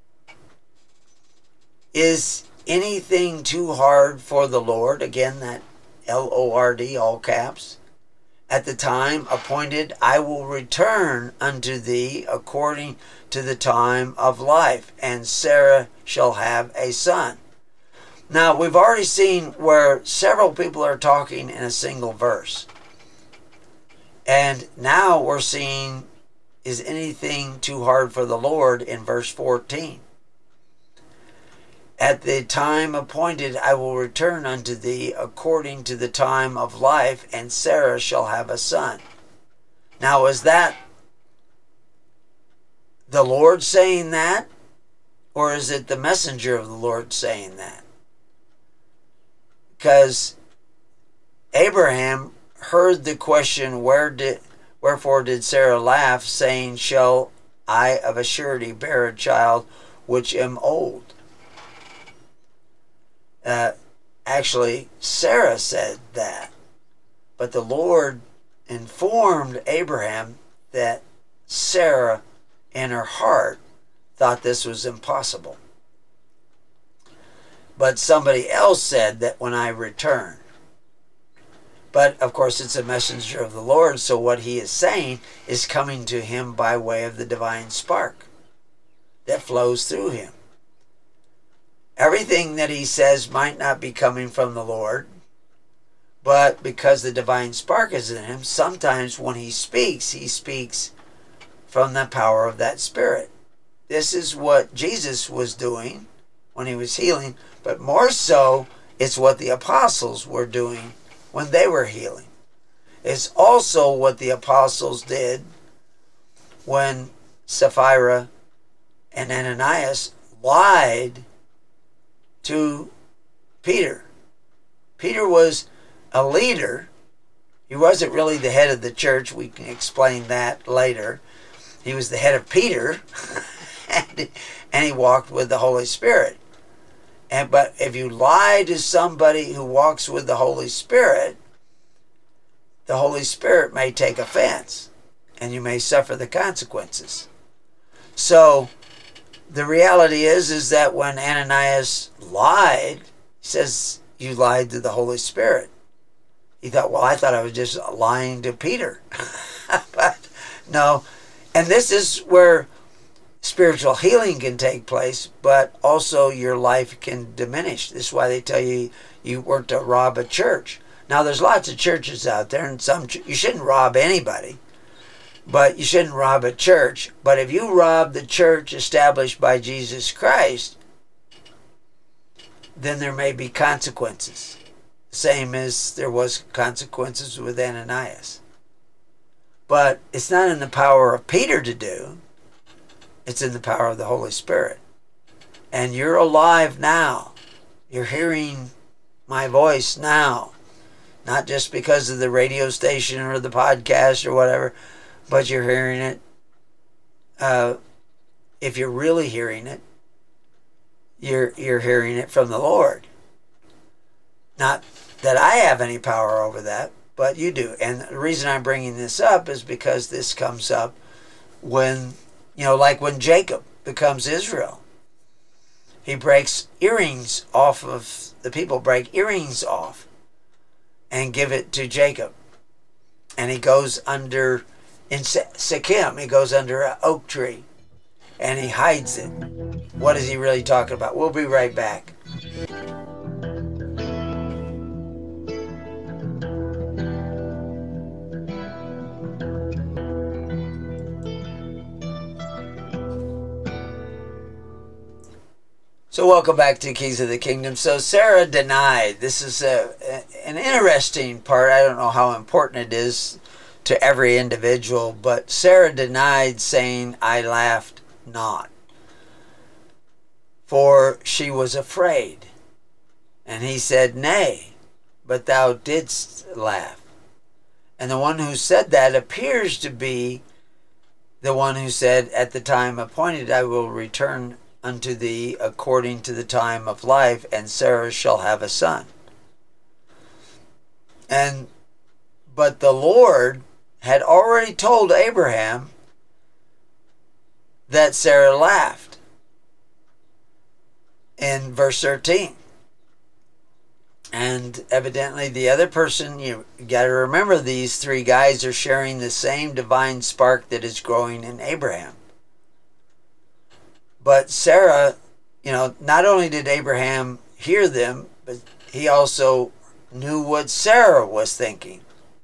Is anything too hard for the Lord? Again, that L-O-R-D, all caps. At the time appointed, I will return unto thee according to the time of life, and Sarah shall have a son. Now, we've already seen where several people are talking in a single verse. And now we're seeing, is anything too hard for the Lord in verse 14? At the time appointed, I will return unto thee according to the time of life, and Sarah shall have a son. Now, is that the Lord saying that? Or is it the messenger of the Lord saying that? Because Abraham heard the question, wherefore did Sarah laugh, saying, shall I of a surety bear a child which am old? Actually, Sarah said that. But the Lord informed Abraham that Sarah, in her heart, thought this was impossible. But somebody else said that when I return. But, of course, it's a messenger of the Lord, so what he is saying is coming to him by way of the divine spark that flows through him. Everything that he says might not be coming from the Lord, but because the divine spark is in him, sometimes when he speaks from the power of that Spirit. This is what Jesus was doing when he was healing, but more so, it's what the apostles were doing when they were healing. It's also what the apostles did when Sapphira and Ananias lied to Peter. Peter was a leader. He wasn't really the head of the church. We can explain that later. He was the head of Peter, and he walked with the Holy Spirit. But if you lie to somebody who walks with the Holy Spirit may take offense, and you may suffer the consequences. So the reality is that when Ananias lied, he says, you lied to the Holy Spirit. He thought, well, I thought I was just lying to Peter. But no. And this is where spiritual healing can take place, but also your life can diminish. This is why they tell you you weren't to rob a church. Now, there's lots of churches out there, and you shouldn't rob anybody. but you shouldn't rob a church. But if you rob the church established by Jesus Christ, then there may be consequences. Same as there was consequences with Ananias. But it's not in the power of Peter to do. It's in the power of the Holy Spirit. And you're alive now. You're hearing my voice now. Not just because of the radio station or the podcast or whatever, but you're hearing it. If you're really hearing it, you're hearing it from the Lord. Not that I have any power over that, but you do. And the reason I'm bringing this up is because this comes up when, like when Jacob becomes Israel. He breaks earrings off of, the people break earrings off and give it to Jacob. And he goes under, in Shechem, he goes under an oak tree and he hides it. What is he really talking about? We'll be right back. So welcome back to Keys of the Kingdom. So Sarah denied. This is an interesting part. I don't know how important it is to every individual, but Sarah denied, saying, I laughed not. For she was afraid. And he said, Nay, but thou didst laugh. And the one who said that appears to be the one who said, At the time appointed I will return unto thee according to the time of life, and Sarah shall have a son. But the Lord had already told Abraham that Sarah laughed in verse 13. And evidently the other person, you got to remember, these three guys are sharing the same divine spark that is growing in Abraham. But Sarah, not only did Abraham hear them, but he also knew what Sarah was thinking.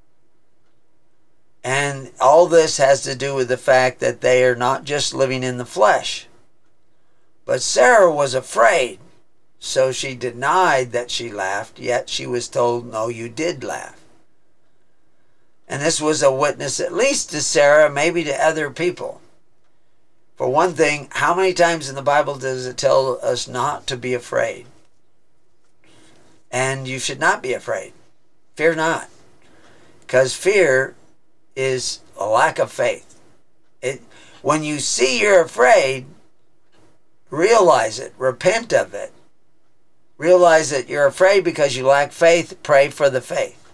And all this has to do with the fact that they are not just living in the flesh. But Sarah was afraid, so she denied that she laughed, yet she was told, no, you did laugh. And this was a witness at least to Sarah, maybe to other people. For one thing, how many times in the Bible does it tell us not to be afraid? And you should not be afraid. Fear not. Because fear is a lack of faith. When you see you're afraid, realize it. Repent of it. Realize that you're afraid because you lack faith. Pray for the faith.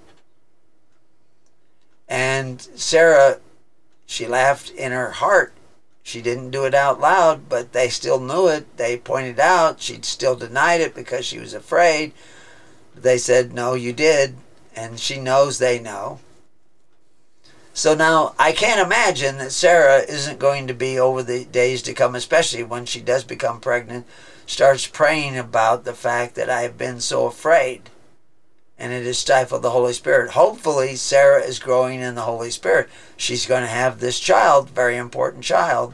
And Sarah, she laughed in her heart. She didn't do it out loud, but they still knew it. They pointed out she still denied it because she was afraid. They said, no, you did. And she knows they know. So now I can't imagine that Sarah isn't going to be, over the days to come, especially when she does become pregnant, starts praying about the fact that I have been so afraid. And it has stifled the Holy Spirit. Hopefully, Sarah is growing in the Holy Spirit. She's going to have this child, very important child.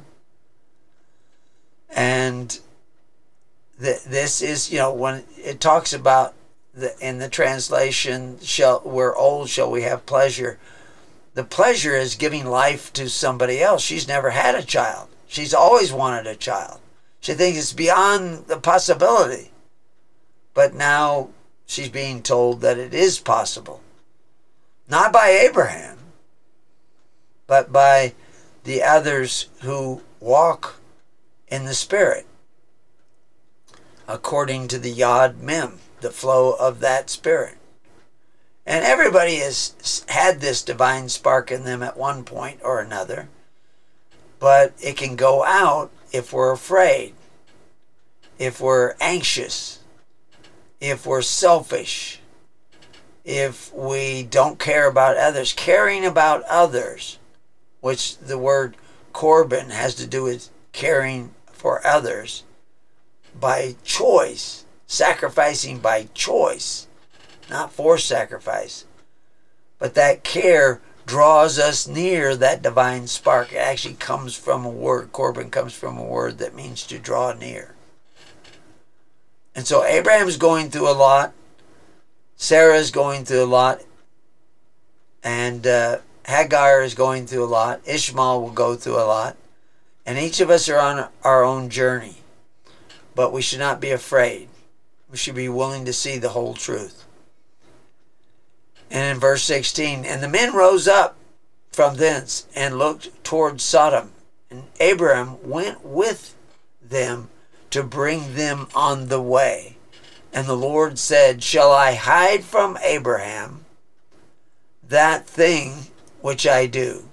And this is, when it talks about, in the translation, we're old, shall we have pleasure? The pleasure is giving life to somebody else. She's never had a child. She's always wanted a child. She thinks it's beyond the possibility. But now she's being told that it is possible. Not by Abraham, but by the others who walk in the Spirit, according to the Yod Mem, the flow of that Spirit. And everybody has had this divine spark in them at one point or another, but it can go out if we're afraid, if we're anxious, if we're selfish, if we don't care about others. Caring about others, which the word Corban has to do with caring for others by choice, sacrificing by choice, not forced sacrifice. But that care draws us near that divine spark. It actually comes from a word. Corban comes from a word that means to draw near. And so Abraham's going through a lot. Sarah's going through a lot. And Hagar is going through a lot. Ishmael will go through a lot. And each of us are on our own journey. But we should not be afraid. We should be willing to see the whole truth. And in verse 16, and the men rose up from thence and looked toward Sodom. And Abraham went with them to bring them on the way. And the Lord said, shall I hide from Abraham that thing which I do?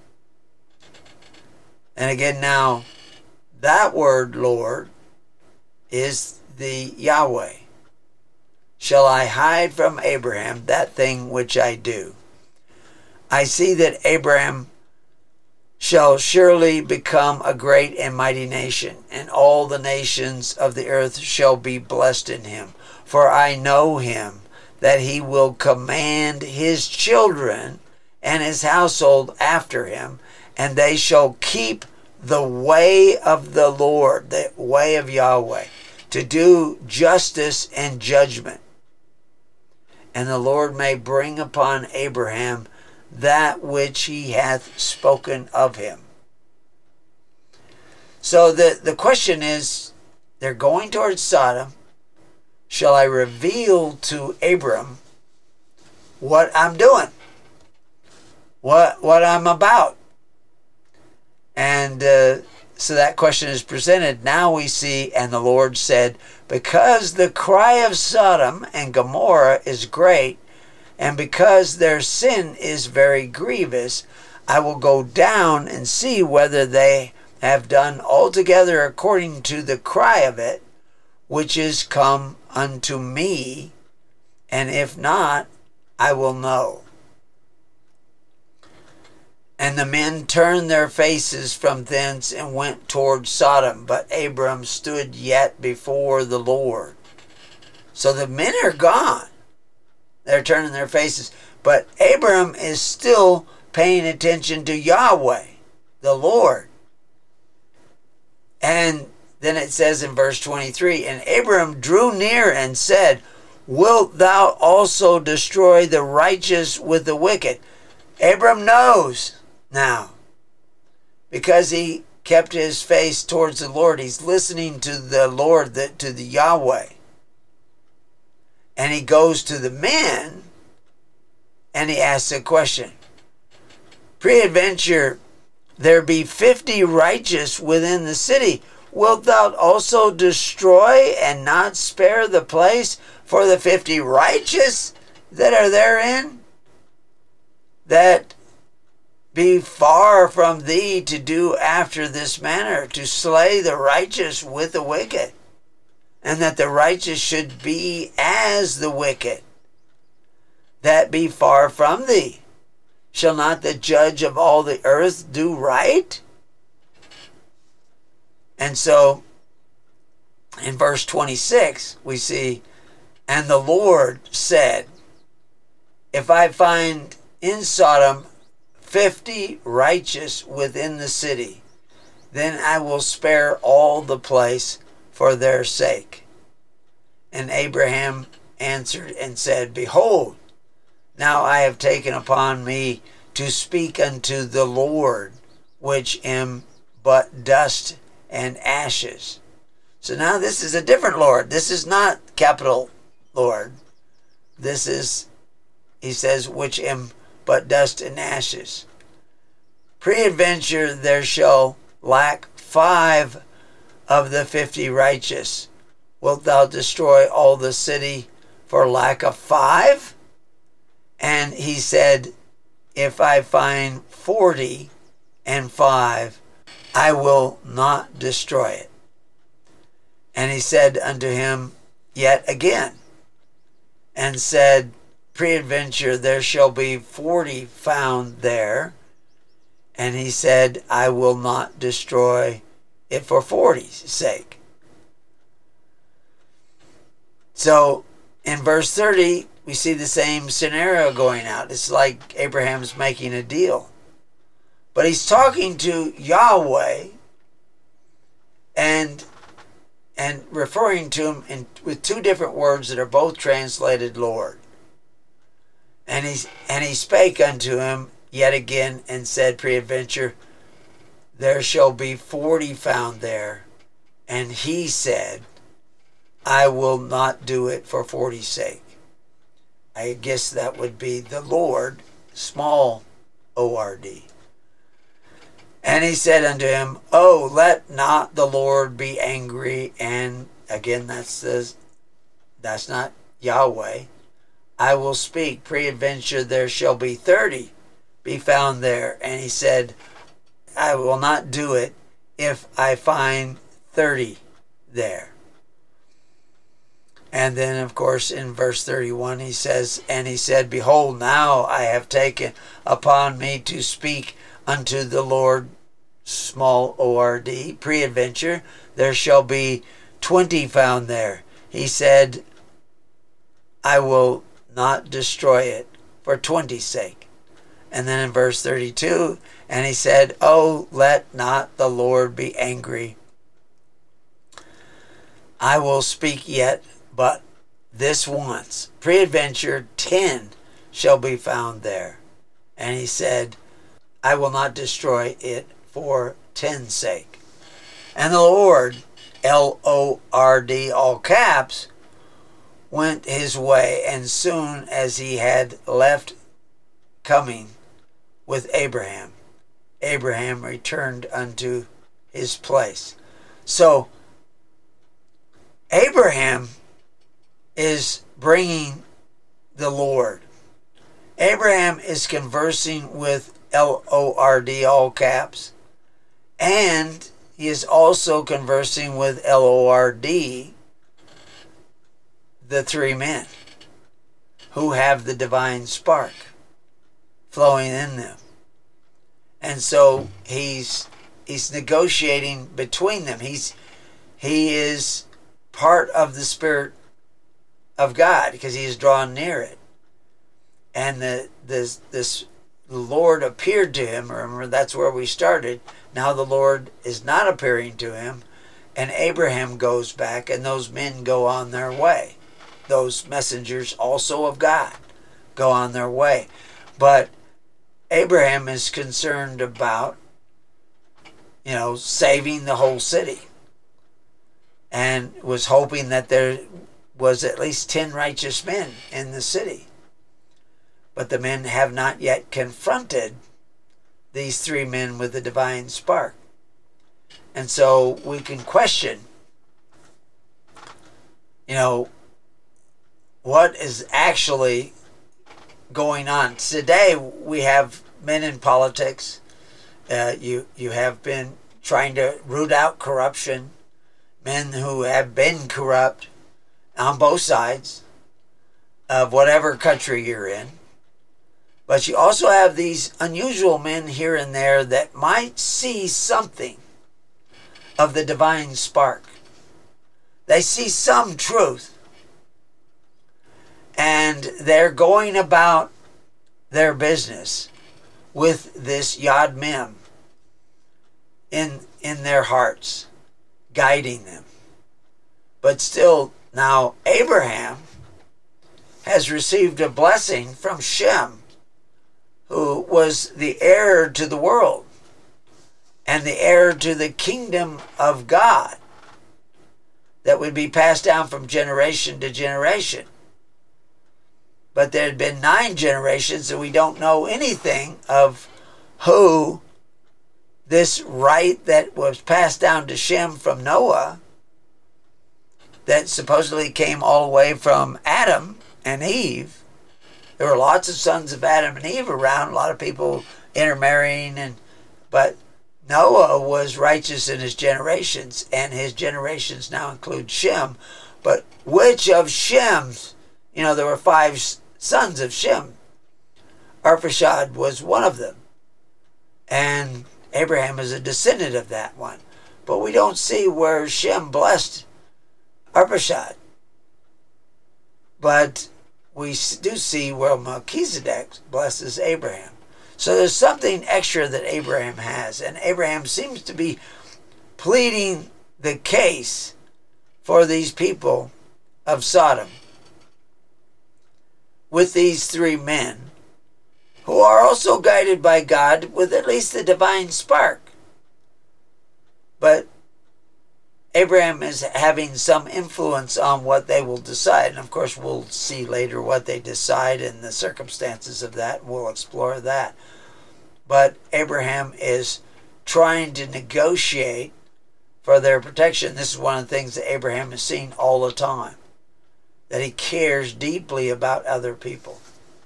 And again now, that word, Lord, is the Yahweh. Shall I hide from Abraham that thing which I do? I see that Abraham shall surely become a great and mighty nation, and all the nations of the earth shall be blessed in him. For I know him, that he will command his children and his household after him, and they shall keep the way of the Lord, the way of Yahweh, to do justice and judgment. And the Lord may bring upon Abraham that which he hath spoken of him. So the question is, they're going towards Sodom. Shall I reveal to Abram what I'm doing? What I'm about? And so that question is presented. Now we see, and the Lord said, because the cry of Sodom and Gomorrah is great, and because their sin is very grievous, I will go down and see whether they have done altogether according to the cry of it, which is come unto me, and if not, I will know. And the men turned their faces from thence and went toward Sodom, but Abram stood yet before the Lord. So the men are gone. They're turning their faces. But Abram is still paying attention to Yahweh, the Lord. And then it says in verse 23, and Abram drew near and said, wilt thou also destroy the righteous with the wicked? Abram knows now, because he kept his face towards the Lord. He's listening to the Lord, to the Yahweh. And he goes to the men and he asks a question. Peradventure there be 50 righteous within the city. Wilt thou also destroy and not spare the place for the 50 righteous that are therein? That be far from thee to do after this manner, to slay the righteous with the wicked, and that the righteous should be as the wicked. That be far from thee. Shall not the judge of all the earth do right? And so, in verse 26, we see, and the Lord said, if I find in Sodom 50 righteous within the city, then I will spare all the place for their sake. And Abraham answered and said, behold, now I have taken upon me to speak unto the Lord, which am but dust and ashes. So now this is a different Lord. This is not capital Lord. This is, he says, which am but dust and ashes. Peradventure there shall lack 5 of the 50 righteous. Wilt thou destroy all the city for lack of 5? And he said, if I find 40 and 5, I will not destroy it. And he said unto him yet again, and said, peradventure there shall be 40 found there. And he said, I will not destroy it for 40's sake. So in verse 30, we see the same scenario going out. It's like Abraham's making a deal. But he's talking to Yahweh and referring to him with two different words that are both translated Lord. And he spake unto him yet again and said, peradventure, there shall be 40 found there. And he said, I will not do it for 40's sake. I guess that would be the Lord, small O-R-D. And he said unto him, oh, let not the Lord be angry. And again, that's not Yahweh. I will speak. Peradventure there shall be 30 be found there. And he said, I will not do it if I find 30 there. And then, of course, in verse 31, he says, and he said, behold, now I have taken upon me to speak unto the Lord, small O-R-D, peradventure, there shall be 20 found there. He said, I will not destroy it for 20's sake. And then in verse 32, and he said, oh, let not the Lord be angry. I will speak yet, but this once. Peradventure 10 shall be found there. And he said, I will not destroy it for 10's sake. And the Lord, L-O-R-D, all caps, went his way, and soon as he had left coming with Abraham, Abraham returned unto his place. So Abraham is bringing the Lord. Abraham is conversing with L-O-R-D, all caps, and he is also conversing with L-O-R-D, the three men who have the divine spark flowing in them. And so he's negotiating between them. He is part of the Spirit of God because he is drawn near it. And the Lord appeared to him. Remember, that's where we started. Now the Lord is not appearing to him, and Abraham goes back, and those men go on their way. Those messengers also of God go on their way. But Abraham is concerned about, saving the whole city, and was hoping that there was at least 10 righteous men in the city. But the men have not yet confronted these three men with the divine spark. And so we can question, what is actually going on. Today we have men in politics. You have been trying to root out corruption. Men who have been corrupt on both sides of whatever country you're in. But you also have these unusual men here and there that might see something of the divine spark. They see some truth. And they're going about their business with this Yod Mem in their hearts, guiding them. But still, now Abraham has received a blessing from Shem, who was the heir to the world and the heir to the kingdom of God that would be passed down from generation to generation. But there had been 9 generations, and we don't know anything of who this right that was passed down to Shem from Noah, that supposedly came all the way from Adam and Eve. There were lots of sons of Adam and Eve around, a lot of people intermarrying, but Noah was righteous in his generations, and his generations now include Shem. But which of Shem's, there were 5 sons of Shem. Arphaxad was one of them. And Abraham is a descendant of that one. But we don't see where Shem blessed Arphaxad. But we do see where Melchizedek blesses Abraham. So there's something extra that Abraham has, and Abraham seems to be pleading the case for these people of Sodom with these three men who are also guided by God with at least the divine spark. But Abraham is having some influence on what they will decide. And of course, we'll see later what they decide and the circumstances of that. We'll explore that. But Abraham is trying to negotiate for their protection. This is one of the things that Abraham has seen all the time, that he cares deeply about other people.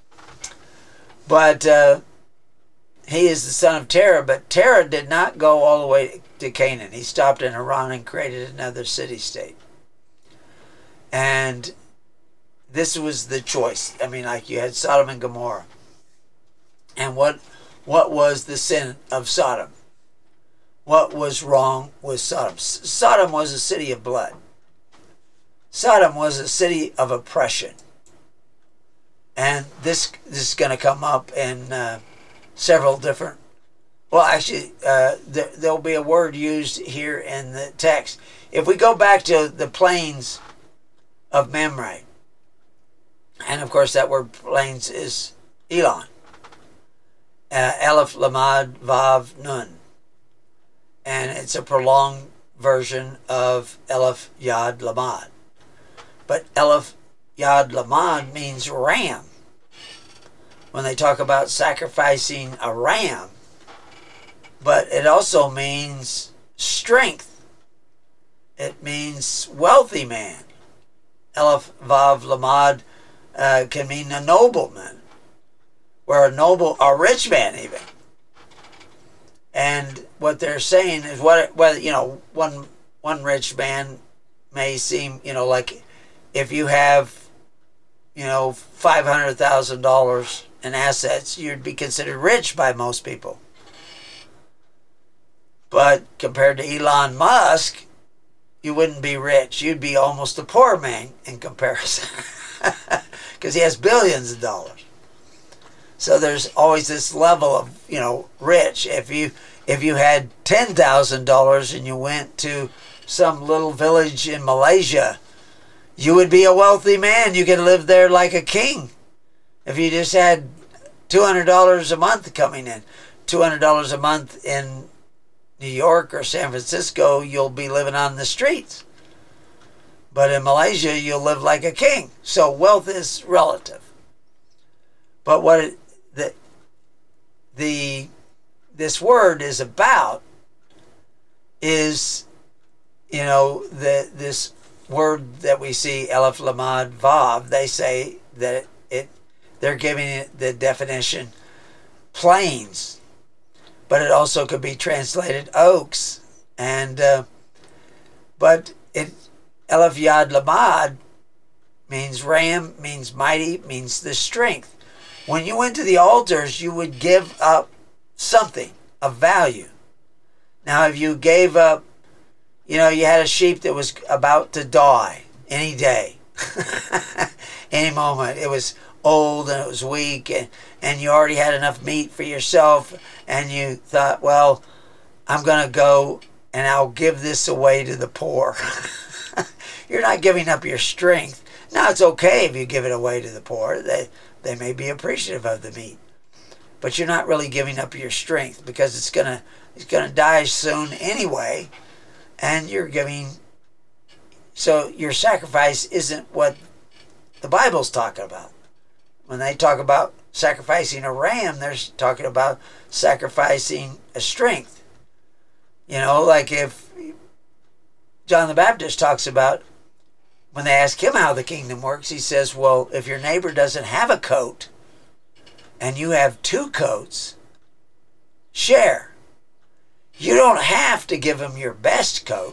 But he is the son of Terah, but Terah did not go all the way to Canaan. He stopped in Haran and created another city-state. And this was the choice. I mean, like you had Sodom and Gomorrah. And what was the sin of Sodom? What was wrong with Sodom? Sodom was a city of blood. Sodom was a city of oppression. And this is going to come up in several different... Well, actually, there'll be a word used here in the text. If we go back to the plains of Mamre, and of course that word plains is Elon. Aleph, Lamad, Vav, Nun. And it's a prolonged version of Aleph, Yad, Lamad. But Aleph, Yad, Lamad means ram. When they talk about sacrificing a ram, but it also means strength. It means wealthy man. Aleph, Vav, Lamad can mean a nobleman, or a rich man even. And what they're saying is whether one rich man may seem, like if you have, $500,000 in assets, you'd be considered rich by most people. But compared to Elon Musk, you wouldn't be rich. You'd be almost a poor man in comparison, because he has billions of dollars. So there's always this level of, rich. If you had $10,000 and you went to some little village in Malaysia, you would be a wealthy man. You could live there like a king. If you just had $200 a month coming in, $200 a month in New York or San Francisco, you'll be living on the streets. But in Malaysia, you'll live like a king. So wealth is relative. But what this word is about is, this word that we see, Aleph, Lamad, Vav, they say that they're giving it the definition plains, but it also could be translated oaks. And but Aleph, Yad, Lamad means ram, means mighty, means the strength. When you went to the altars, you would give up something of value. Now, if you gave up, you had a sheep that was about to die any day, any moment. It was old and it was weak, and you already had enough meat for yourself, and you thought, well, I'm going to go and I'll give this away to the poor. You're not giving up your strength. Now, it's okay if you give it away to the poor. They may be appreciative of the meat. But you're not really giving up your strength, because it's gonna die soon anyway, and you're giving. So your sacrifice isn't what the Bible's talking about. When they talk about sacrificing a ram, they're talking about sacrificing a strength. Like if John the Baptist talks about, when they ask him how the kingdom works, he says, well, if your neighbor doesn't have a coat and you have 2 coats, share. You don't have to give him your best coat,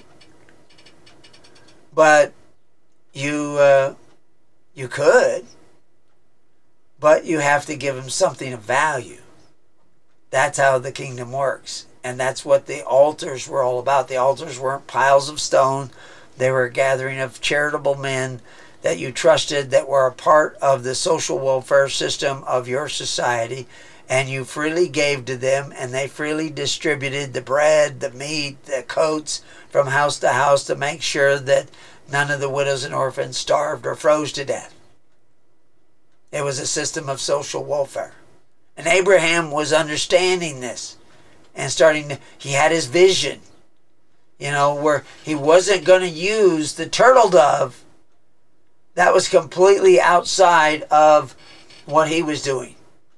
but you could, but you have to give him something of value. That's how the kingdom works. And that's what the altars were all about. The altars weren't piles of stone. They were a gathering of charitable men that you trusted that were a part of the social welfare system of your society, and you freely gave to them, and they freely distributed the bread, the meat, the coats from house to house to make sure that none of the widows and orphans starved or froze to death. It was a system of social welfare. And Abraham was understanding this and he had his vision, where he wasn't going to use the turtle dove. That was completely outside of what he was doing,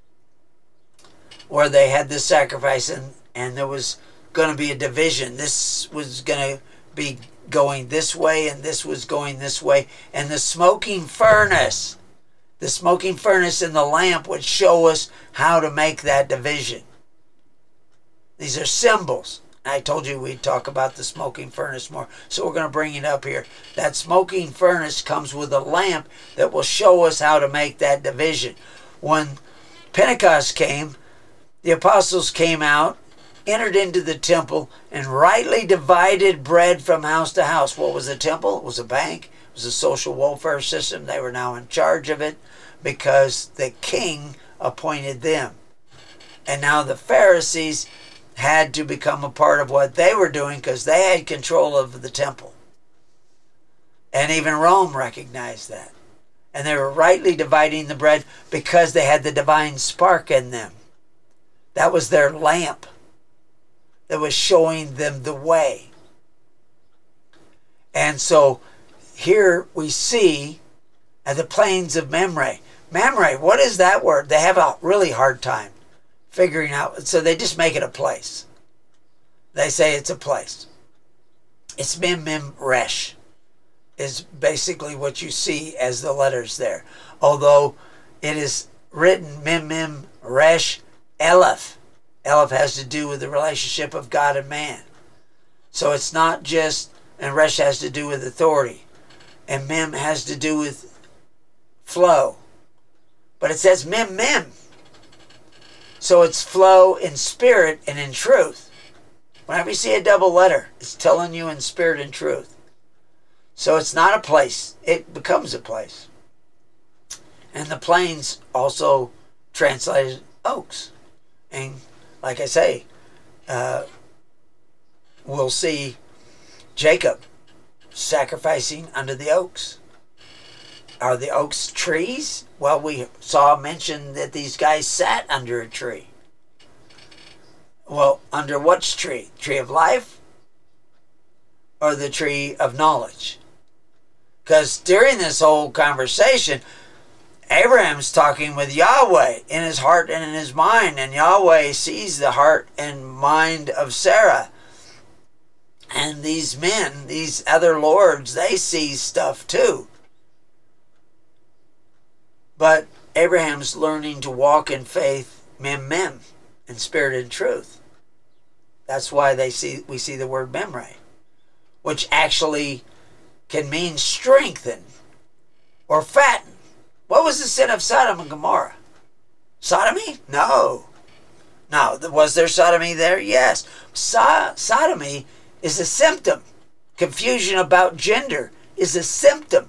where they had this sacrifice and there was going to be a division. This was going to be going this way and this was going this way. And the smoking furnace in the lamp would show us how to make that division. These are symbols. I told you we'd talk about the smoking furnace more, so we're going to bring it up here. That smoking furnace comes with a lamp that will show us how to make that division. When Pentecost came, the apostles came out, entered into the temple, and rightly divided bread from house to house. What was the temple? It was a bank. It was a social welfare system. They were now in charge of it because the king appointed them. And now the Pharisees had to become a part of what they were doing because they had control of the temple. And even Rome recognized that. And they were rightly dividing the bread because they had the divine spark in them. That was their lamp that was showing them the way. And so here we see at the plains of Mamre. Mamre, what is that word? They have a really hard time figuring out, so they just make it a place. They say it's a place. It's Mem Mem Resh is basically what you see as the letters there. Although it is written Mem Mem Resh Aleph. Aleph has to do with the relationship of God and man. So it's not just, and Resh has to do with authority. And Mem has to do with flow. But it says Mem Mem. So it's flow in spirit and in truth. Whenever you see a double letter, it's telling you in spirit and truth. So it's not a place. It becomes a place. And the plains also translated oaks. And like I say, we'll see Jacob sacrificing under the oaks. Are the oaks trees? Well, we saw mentioned that these guys sat under a tree. Well, under which tree? Tree of life or the tree of knowledge? Because during this whole conversation, Abraham's talking with Yahweh in his heart and in his mind, and Yahweh sees the heart and mind of Sarah. And these men, these other lords, they see stuff too. But Abraham's learning to walk in faith, mem mem, in spirit and truth. That's why we see the word memre, which actually can mean strengthen or fatten. What was the sin of Sodom and Gomorrah? Sodomy? No. No. Was there sodomy there? Yes. Sodomy is a symptom. Confusion about gender is a symptom.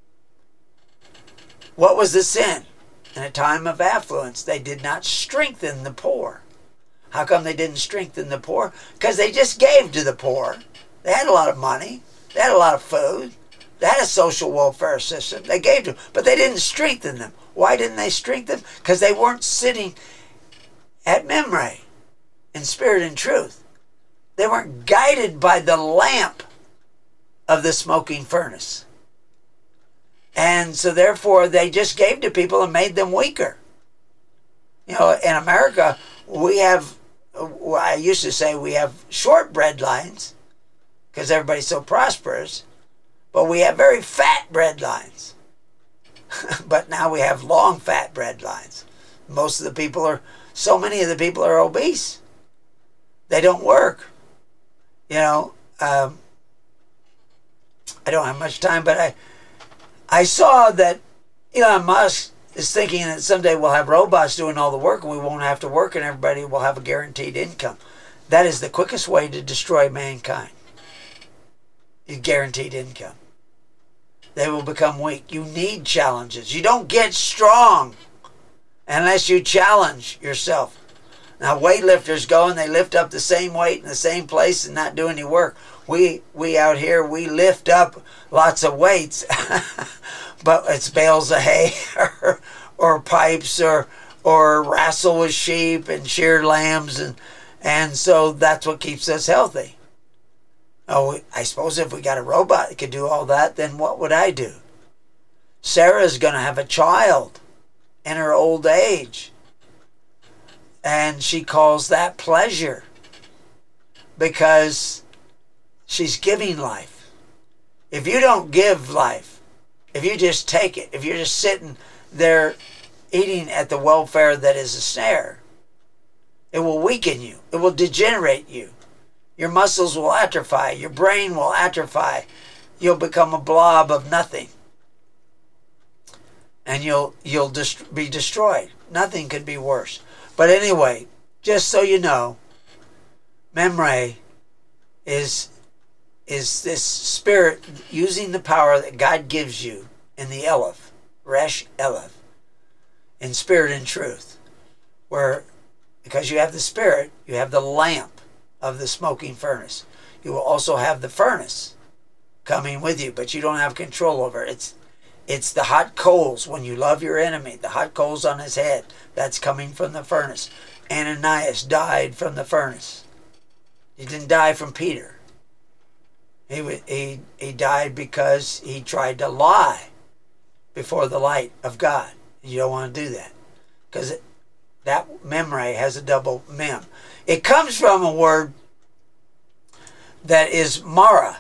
What was the sin? In a time of affluence, they did not strengthen the poor. How come they didn't strengthen the poor? Because they just gave to the poor. They had a lot of money. They had a lot of food. They had a social welfare system. They gave to them, but they didn't strengthen them. Why didn't they strengthen them? Because they weren't sitting at Memre in spirit and truth. They weren't guided by the lamp of the smoking furnace. And so therefore they just gave to people and made them weaker. You know, in America, we have, I used to say we have short bread lines because everybody's so prosperous, but we have very fat bread lines. But now we have long fat bread lines. Most of the people so many of the people are obese. They don't work. You know, I don't have much time, but I saw that Elon Musk is thinking that someday we'll have robots doing all the work and we won't have to work and everybody will have a guaranteed income. That is the quickest way to destroy mankind. Guaranteed income. they will become weak. You need challenges. You don't get strong unless you challenge yourself. Now, weightlifters go and they lift up the same weight in the same place and not do any work. We out here, we lift up lots of weights, but it's bales of hay or pipes or wrestle with sheep and shear lambs, and so that's what keeps us healthy. Oh, I suppose if we got a robot that could do all that, then what would I do? Sarah's going to have a child in her old age, and she calls that pleasure because she's giving life. If you don't give life, if you just take it, if you're just sitting there eating at the welfare that is a snare, it will weaken you. It will degenerate you. Your muscles will atrophy. Your brain will atrophy. You'll become a blob of nothing. And you'll be destroyed. Nothing could be worse. But anyway, just so you know, Memre is this spirit using the power that God gives you in the Eleph, Resh Eleph, in spirit and truth, where because you have the spirit, you have the lamp of the smoking furnace. You will also have the furnace coming with you, but you don't have control over it. It's the hot coals when you love your enemy, the hot coals on his head, that's coming from the furnace. Ananias died from the furnace. He didn't die from Peter. He died because he tried to lie before the light of God. You don't want to do that because that Memre has a double mem. It comes from a word that is Mara.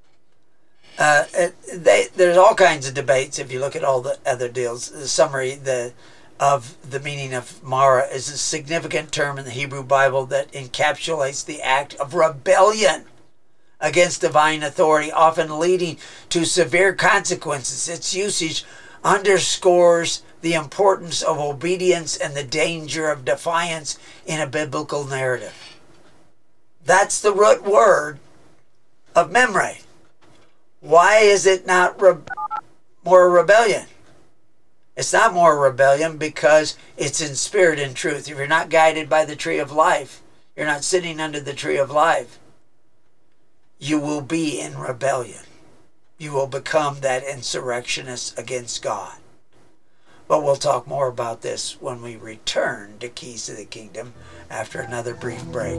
There's all kinds of debates if you look at all the other deals. The summary of the meaning of Mara is a significant term in the Hebrew Bible that encapsulates the act of rebellion against divine authority, often leading to severe consequences. Its usage underscores the importance of obedience and the danger of defiance in a biblical narrative. That's the root word of Memre. Why is it not more rebellion? It's not more rebellion because it's in spirit and truth. If you're not guided by the tree of life, you're not sitting under the tree of life, you will be in rebellion. You will become that insurrectionist against God. But we'll talk more about this when we return to Keys to the Kingdom after another brief break.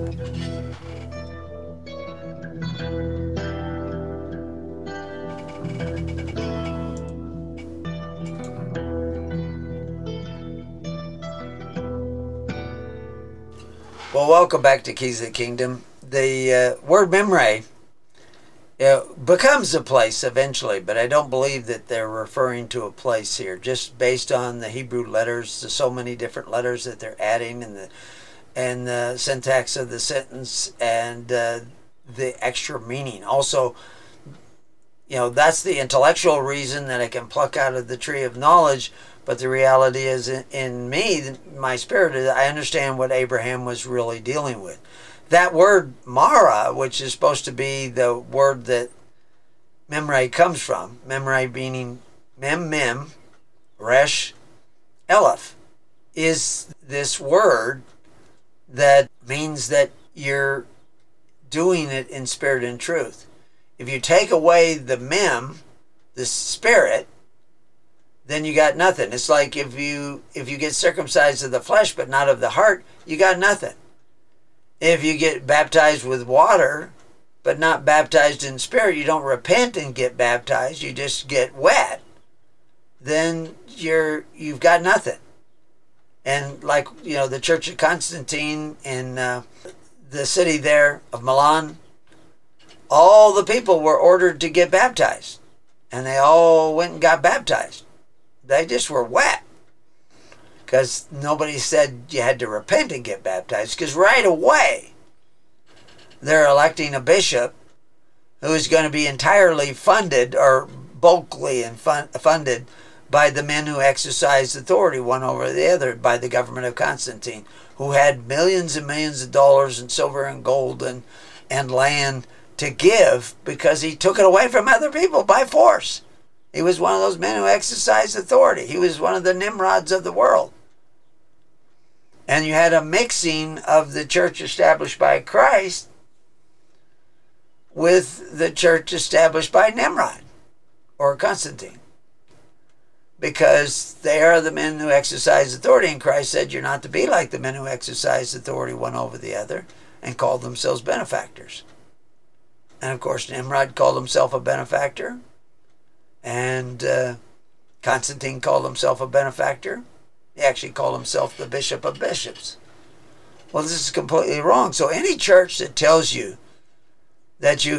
Well, welcome back to Keys of the Kingdom. The word Memre becomes a place eventually, but I don't believe that they're referring to a place here, just based on the Hebrew letters, the so many different letters that they're adding, and the syntax of the sentence, and the extra meaning. Also, that's the intellectual reason that I can pluck out of the tree of knowledge, but the reality is in me, my spirit, I understand what Abraham was really dealing with. That word Mara, which is supposed to be the word that Memre comes from, Memre meaning mem, resh, eleph, is this word that means that you're doing it in spirit and truth. If you take away the mem, the spirit, then you got nothing. It's like if you get circumcised of the flesh but not of the heart, you got nothing. If you get baptized with water, but not baptized in spirit, you don't repent and get baptized, you just get wet, then you've got nothing. And like, the Church of Constantine in the city there of Milan, all the people were ordered to get baptized. And they all went and got baptized. They just were wet. Because nobody said you had to repent and get baptized. Because right away, they're electing a bishop who is going to be entirely funded or bulkily funded by the men who exercised authority one over the other by the government of Constantine, who had millions and millions of dollars in silver and gold and land to give because he took it away from other people by force. He was one of those men who exercised authority. He was one of the Nimrods of the world. And you had a mixing of the church established by Christ with the church established by Nimrod or Constantine. Because they are the men who exercise authority, and Christ said you're not to be like the men who exercise authority one over the other and called themselves benefactors. And of course Nimrod called himself a benefactor, and Constantine called himself a benefactor. He actually called himself the bishop of bishops. Well, this is completely wrong. So any church that tells you that you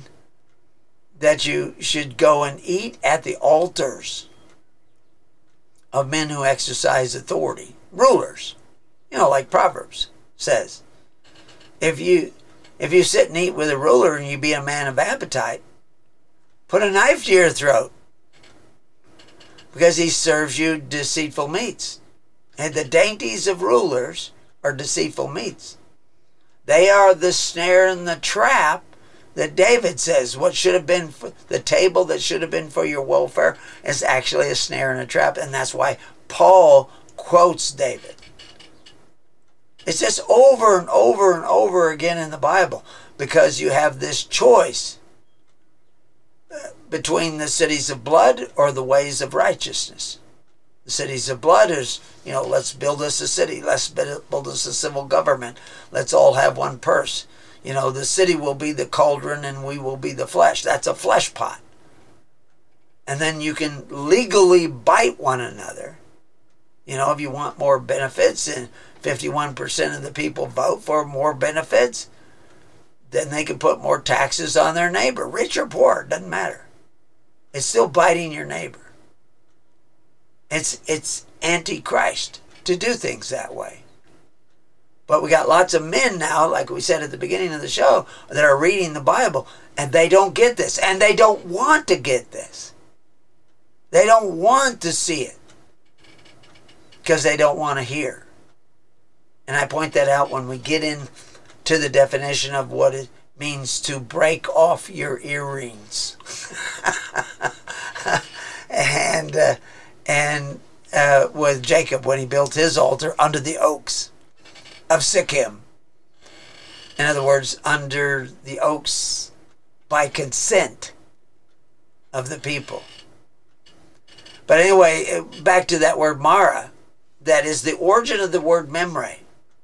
should go and eat at the altars of men who exercise authority, rulers, like Proverbs says, if you sit and eat with a ruler and you be a man of appetite, put a knife to your throat, because he serves you deceitful meats. And the dainties of rulers are deceitful meats. They are the snare and the trap that David says what should have been for the table that should have been for your welfare is actually a snare and a trap. And that's why Paul quotes David. It's just over and over and over again in the Bible, because you have this choice between the cities of blood or the ways of righteousness. The cities of blood is, let's build us a city. Let's build us a civil government. Let's all have one purse. The city will be the cauldron and we will be the flesh. That's a flesh pot. And then you can legally bite one another. If you want more benefits and 51% of the people vote for more benefits, then they can put more taxes on their neighbor. Rich or poor, it doesn't matter. It's still biting your neighbor. It's anti-Christ to do things that way. But we got lots of men now, like we said at the beginning of the show, that are reading the Bible, and they don't get this, and they don't want to get this. They don't want to see it, because they don't want to hear. And I point that out when we get into the definition of what it means to break off your earrings. and with Jacob, when he built his altar under the oaks of Sikkim. In other words, under the oaks by consent of the people. But anyway, back to that word Mara. That is the origin of the word Memre.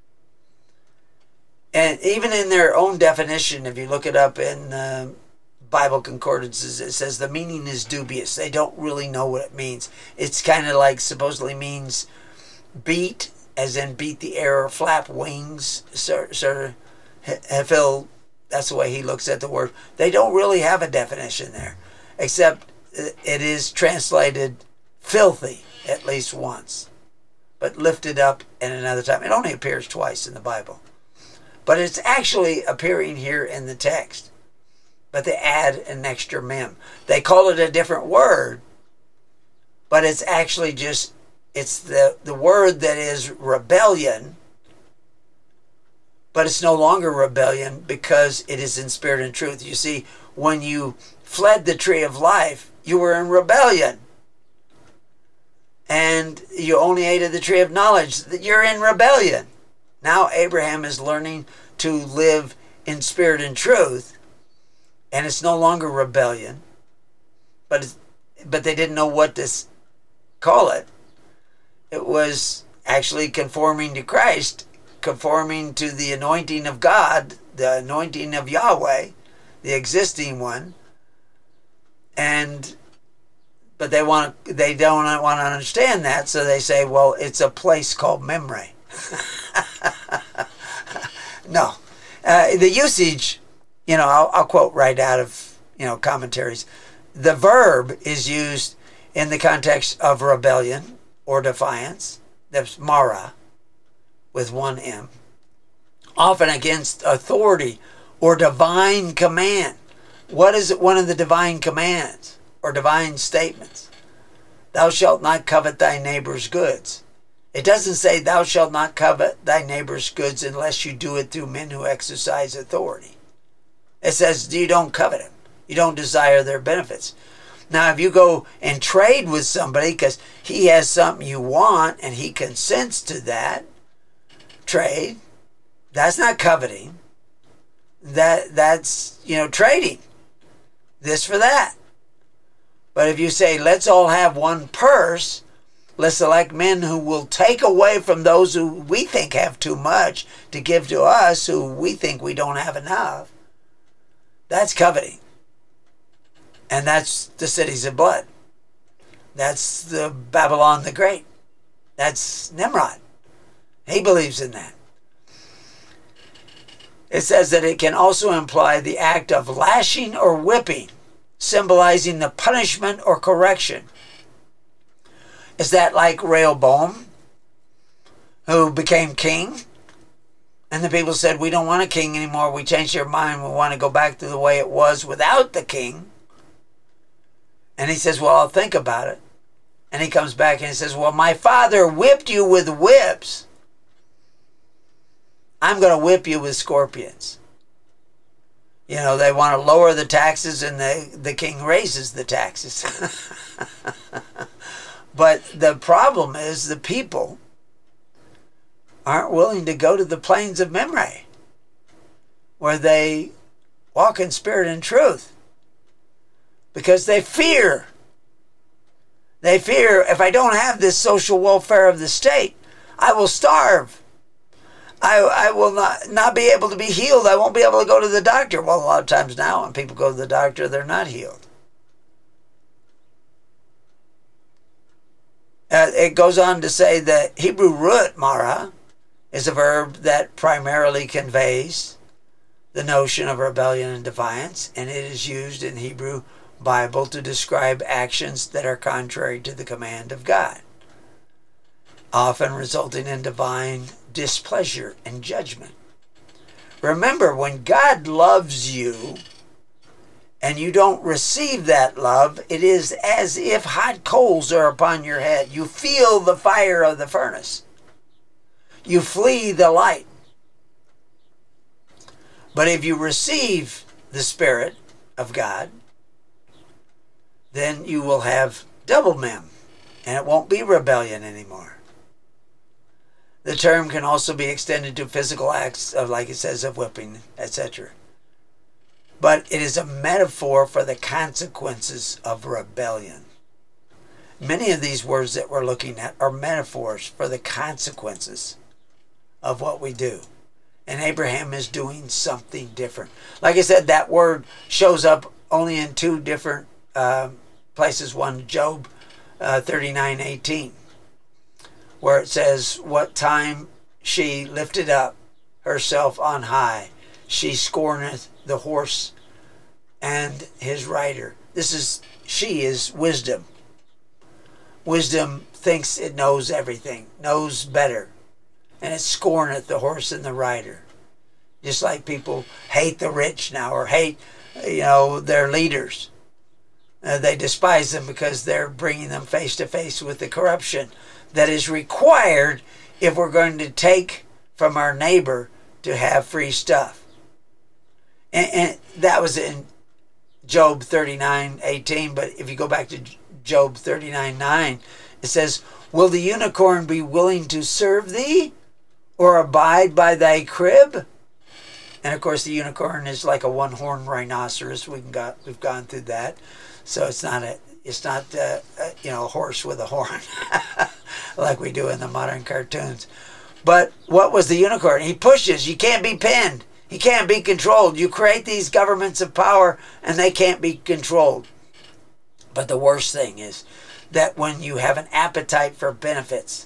And even in their own definition, if you look it up in Bible concordances, it says the meaning is dubious. They don't really know what it means. It's kind of like supposedly means beat, as in beat the air or flap wings. Sort of, Phil, that's the way he looks at the word. They don't really have a definition there, except it is translated filthy at least once, but lifted up at another time. It only appears twice in the Bible. But it's actually appearing here in the text. But they add an extra mem. They call it a different word, but it's actually just, it's the word that is rebellion, but it's no longer rebellion because it is in spirit and truth. You see, when you fled the tree of life, you were in rebellion. And you only ate of the tree of knowledge. You're in rebellion. Now Abraham is learning to live in spirit and truth, and it's no longer rebellion, but they didn't know what to call it. It was actually conforming to Christ, conforming to the anointing of God, the anointing of Yahweh, the existing one, but they don't want to understand that, so they say, well, it's a place called Memre. No. The usage, I'll quote right out of, commentaries. The verb is used in the context of rebellion or defiance. That's Mara with one M. Often against authority or divine command. What is one of the divine commands or divine statements? Thou shalt not covet thy neighbor's goods. It doesn't say thou shalt not covet thy neighbor's goods unless you do it through men who exercise authority. It says you don't covet them. You don't desire their benefits. Now, if you go and trade with somebody because he has something you want and he consents to that trade, that's not coveting. That's trading this for that. But if you say, let's all have one purse, let's select men who will take away from those who we think have too much to give to us, who we think we don't have enough, that's coveting. And that's the cities of blood. That's the Babylon the Great. That's Nimrod. He believes in that. It says that it can also imply the act of lashing or whipping, symbolizing the punishment or correction. Is that like Rehoboam, who became king? And the people said, we don't want a king anymore. We changed our mind. We want to go back to the way it was without the king. And he says, well, I'll think about it. And he comes back and he says, well, my father whipped you with whips. I'm going to whip you with scorpions. They want to lower the taxes and the king raises the taxes. But the problem is the people aren't willing to go to the plains of Mamre, where they walk in spirit and truth, because they fear. They fear, if I don't have this social welfare of the state, I will starve. I will not be able to be healed. I won't be able to go to the doctor. Well, a lot of times now when people go to the doctor, they're not healed. It goes on to say that Hebrew root, mara, is a verb that primarily conveys the notion of rebellion and defiance, and it is used in Hebrew Bible to describe actions that are contrary to the command of God, often resulting in divine displeasure and judgment. Remember, when God loves you and you don't receive that love, it is as if hot coals are upon your head. You feel the fire of the furnace. You flee the light. But if you receive the Spirit of God, then you will have double mem, and it won't be rebellion anymore. The term can also be extended to physical acts of, like it says, of whipping, etc. But it is a metaphor for the consequences of rebellion. Many of these words that we're looking at are metaphors for the consequences of what we do. And Abraham is doing something different. Like I said, that word shows up only in two different places. One, Job 39:18, where it says, what time she lifted up herself on high, she scorneth the horse and his rider. She is wisdom. Wisdom thinks it knows everything, knows better, and it scorneth the horse and the rider. Just like people hate the rich now, or hate, their leaders. They despise them because they're bringing them face to face with the corruption that is required if we're going to take from our neighbor to have free stuff. And that was in Job 39:18, but if you go back to Job 39:9, it says, will the unicorn be willing to serve thee, or abide by thy crib? And of course the unicorn is like a one-horned rhinoceros. We've gone through that. So it's not a horse with a horn like we do in the modern cartoons. But what was the unicorn? He pushes. You can't be pinned. He can't be controlled. You create these governments of power and they can't be controlled. But the worst thing is that when you have an appetite for benefits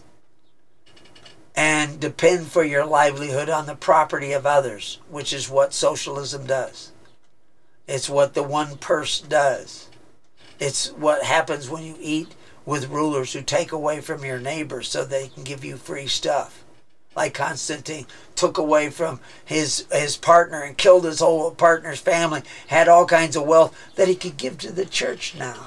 and depend for your livelihood on the property of others, which is what socialism does. It's what the one purse does. It's what happens when you eat with rulers who take away from your neighbors so they can give you free stuff. Like Constantine took away from his partner and killed his whole partner's family, had all kinds of wealth that he could give to the church now.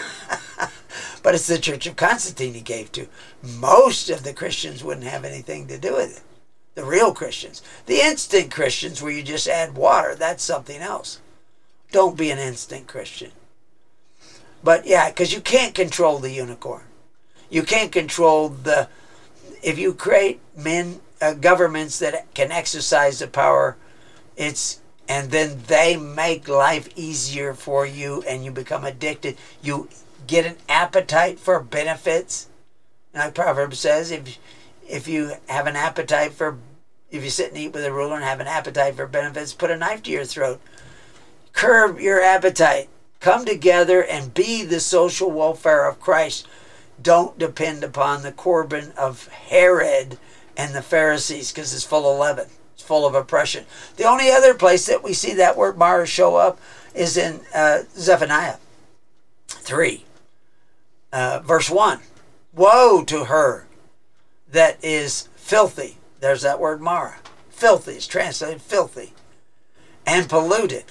But it's the church of Constantine he gave to. Most of the Christians wouldn't have anything to do with it. The real Christians. The instant Christians where you just add water, that's something else. Don't be an instant Christian. But yeah, because you can't control the unicorn. You can't control if you create governments that can exercise the power, and then they make life easier for you and you become addicted. You get an appetite for benefits. Like Proverbs says, if you have an appetite if you sit and eat with a ruler and have an appetite for benefits, put a knife to your throat. Curb your appetite. Come together and be the social welfare of Christ. Don't depend upon the Corban of Herod and the Pharisees, because it's full of leaven. It's full of oppression. The only other place that we see that word Mara show up is in Zephaniah 3, verse 1. Woe to her that is filthy. There's that word Mara. Filthy is translated filthy. And polluted.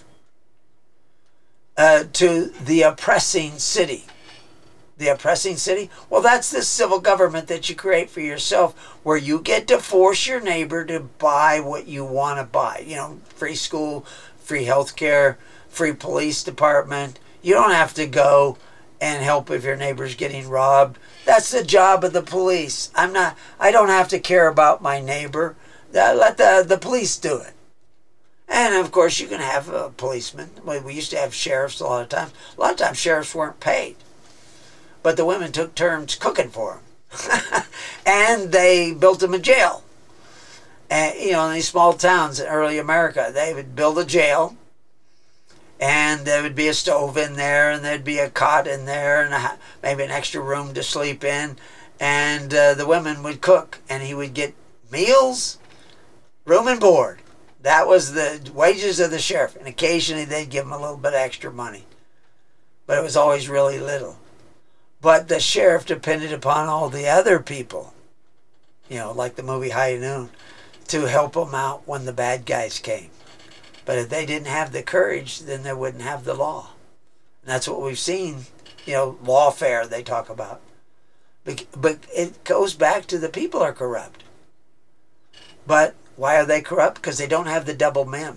To the oppressing city. The oppressing city? Well, that's the civil government that you create for yourself, where you get to force your neighbor to buy what you want to buy. You know, free school, free health care, free police department. You don't have to go and help if your neighbor's getting robbed. That's the job of the police. I don't have to care about my neighbor. Let the police do it. And of course you can have a policeman. We used to have sheriffs a lot of times. A lot of times sheriffs weren't paid. But the women took turns cooking for them. And they built them a jail. And, you know, in these small towns in early America, they would build a jail. And there would be a stove in there, and there'd be a cot in there, and maybe an extra room to sleep in. And the women would cook, and he would get meals, room and board. That was the wages of the sheriff. And occasionally they'd give him a little bit extra money. But it was always really little. But the sheriff depended upon all the other people, you know, like the movie High Noon, to help him out when the bad guys came. But if they didn't have the courage, then they wouldn't have the law. And that's what we've seen, you know, lawfare they talk about. But it goes back to the people are corrupt. But why are they corrupt? Because they don't have the double mem.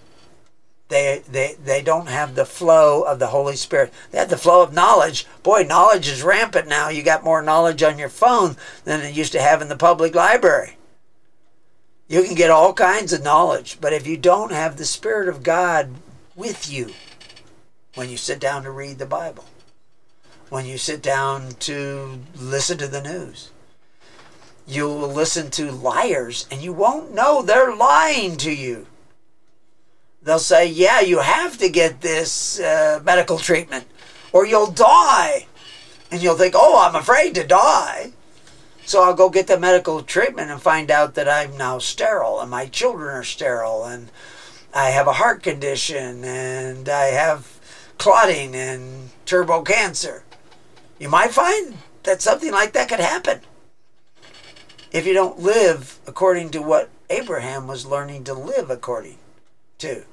They don't have the flow of the Holy Spirit. They have the flow of knowledge. Boy, knowledge is rampant now. You got more knowledge on your phone than it used to have in the public library. You can get all kinds of knowledge, but if you don't have the Spirit of God with you when you sit down to read the Bible, when you sit down to listen to the news, you'll listen to liars and you won't know they're lying to you. They'll say, yeah, you have to get this medical treatment or you'll die. And you'll think, oh, I'm afraid to die. So I'll go get the medical treatment and find out that I'm now sterile and my children are sterile and I have a heart condition and I have clotting and turbo cancer. You might find that something like that could happen if you don't live according to what Abraham was learning to live according to.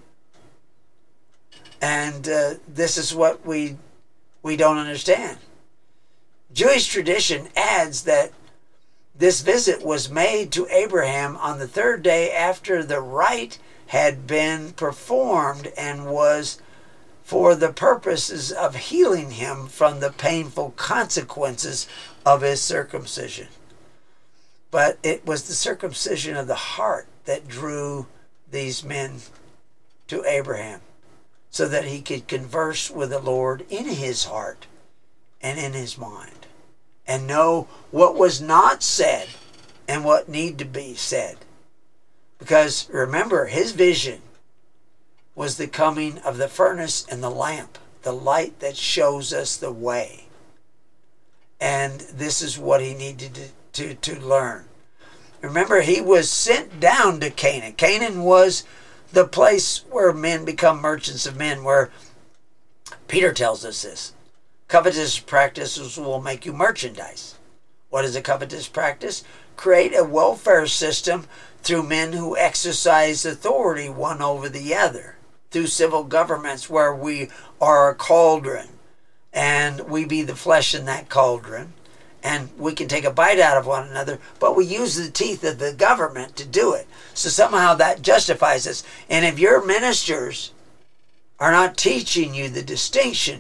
And this is what we don't understand. Jewish tradition adds that this visit was made to Abraham on the third day after the rite had been performed and was for the purposes of healing him from the painful consequences of his circumcision. But it was the circumcision of the heart that drew these men to Abraham, so that he could converse with the Lord in his heart and in his mind and know what was not said and what need to be said. Because remember, his vision was the coming of the furnace and the lamp, the light that shows us the way. And this is what he needed to learn. Remember, he was sent down to Canaan. Canaan was the place where men become merchants of men, where Peter tells us this. Covetous practices will make you merchandise. What is a covetous practice? Create a welfare system through men who exercise authority one over the other. Through civil governments where we are a cauldron and we be the flesh in that cauldron. And we can take a bite out of one another, but we use the teeth of the government to do it. So somehow that justifies us. And if your ministers are not teaching you the distinction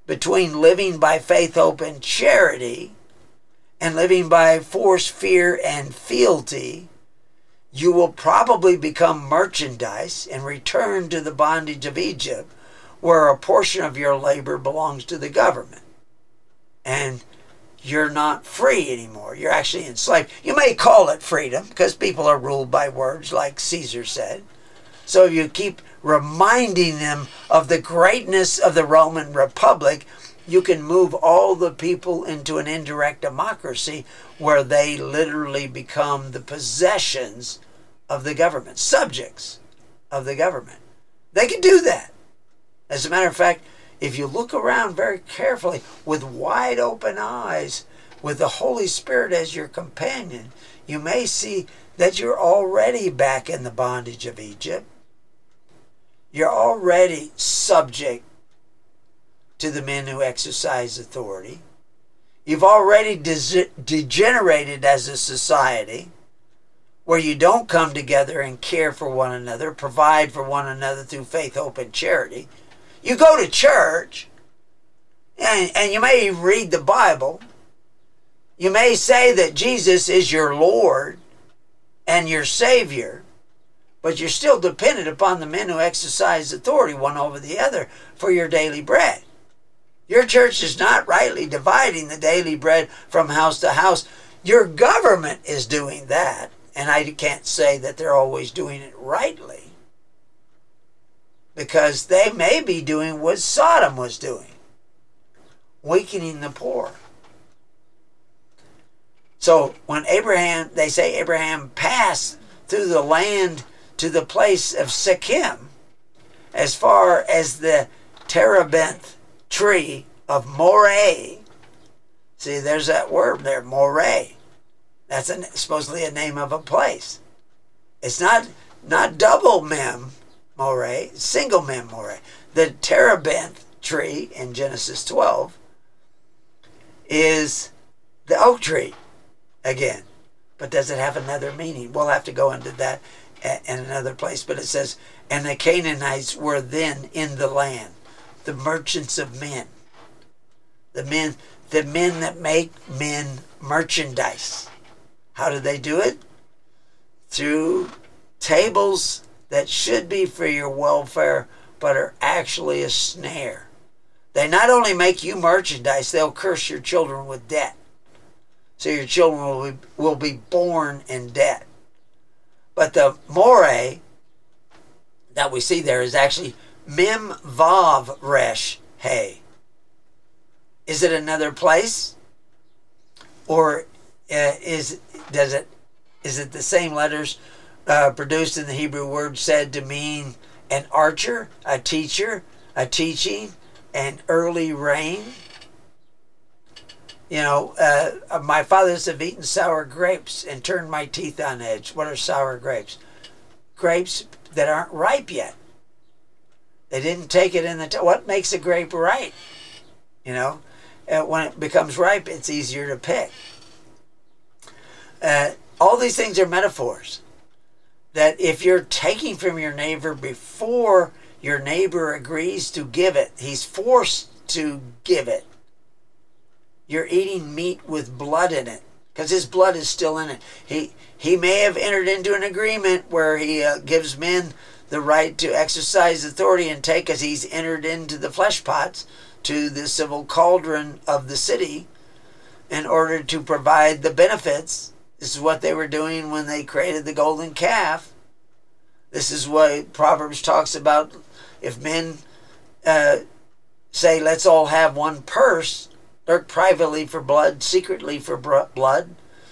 between living by faith, hope, and charity and living by force, fear, and fealty, you will probably become merchandise and return to the bondage of Egypt, where a portion of your labor belongs to the government. And you're not free anymore. You're actually enslaved. You may call it freedom because people are ruled by words, like Caesar said. So if you keep reminding them of the greatness of the Roman Republic, you can move all the people into an indirect democracy where they literally become the possessions of the government, subjects of the government. They can do that. As a matter of fact, if you look around very carefully with wide open eyes, with the Holy Spirit as your companion, you may see that you're already back in the bondage of Egypt. You're already subject to the men who exercise authority. You've already degenerated as a society where you don't come together and care for one another, provide for one another through faith, hope, and charity. You go to church, and you may read the Bible. You may say that Jesus is your Lord and your Savior, but you're still dependent upon the men who exercise authority one over the other for your daily bread. Your church is not rightly dividing the daily bread from house to house. Your government is doing that, and I can't say that they're always doing it rightly, because they may be doing what Sodom was doing, weakening the poor. So when they say Abraham passed through the land to the place of Shechem, as far as the terebinth tree of Moreh. See, there's that word there, Moreh. That's supposedly a name of a place. It's not double mem Moreh, single mem Moreh. The terebinth tree in Genesis 12 is the oak tree again. But does it have another meaning? We'll have to go into that in another place. But it says, and the Canaanites were then in the land, the merchants of men, the men that make men merchandise. How do they do it? Through tables that should be for your welfare, but are actually a snare. They not only make you merchandise, they'll curse your children with debt. So your children will be born in debt. But the Moreh that we see there is actually Mem Vav Resh Hey. Is it another place? Or is it the same letters produced in the Hebrew word said to mean an archer, a teacher, a teaching, an early rain? You know, my fathers have eaten sour grapes and turned my teeth on edge. What are sour grapes? Grapes that aren't ripe yet. They didn't take it in the... What makes a grape ripe? You know, when it becomes ripe, it's easier to pick. All these things are metaphors. That if you're taking from your neighbor before your neighbor agrees to give it, he's forced to give it. You're eating meat with blood in it, because his blood is still in it. He may have entered into an agreement where he gives men the right to exercise authority and take, as he's entered into the flesh pots, to the civil cauldron of the city in order to provide the benefits. This is what they were doing when they created the golden calf. This is what Proverbs talks about. If men say, let's all have one purse, lurk privately for blood, secretly for blood,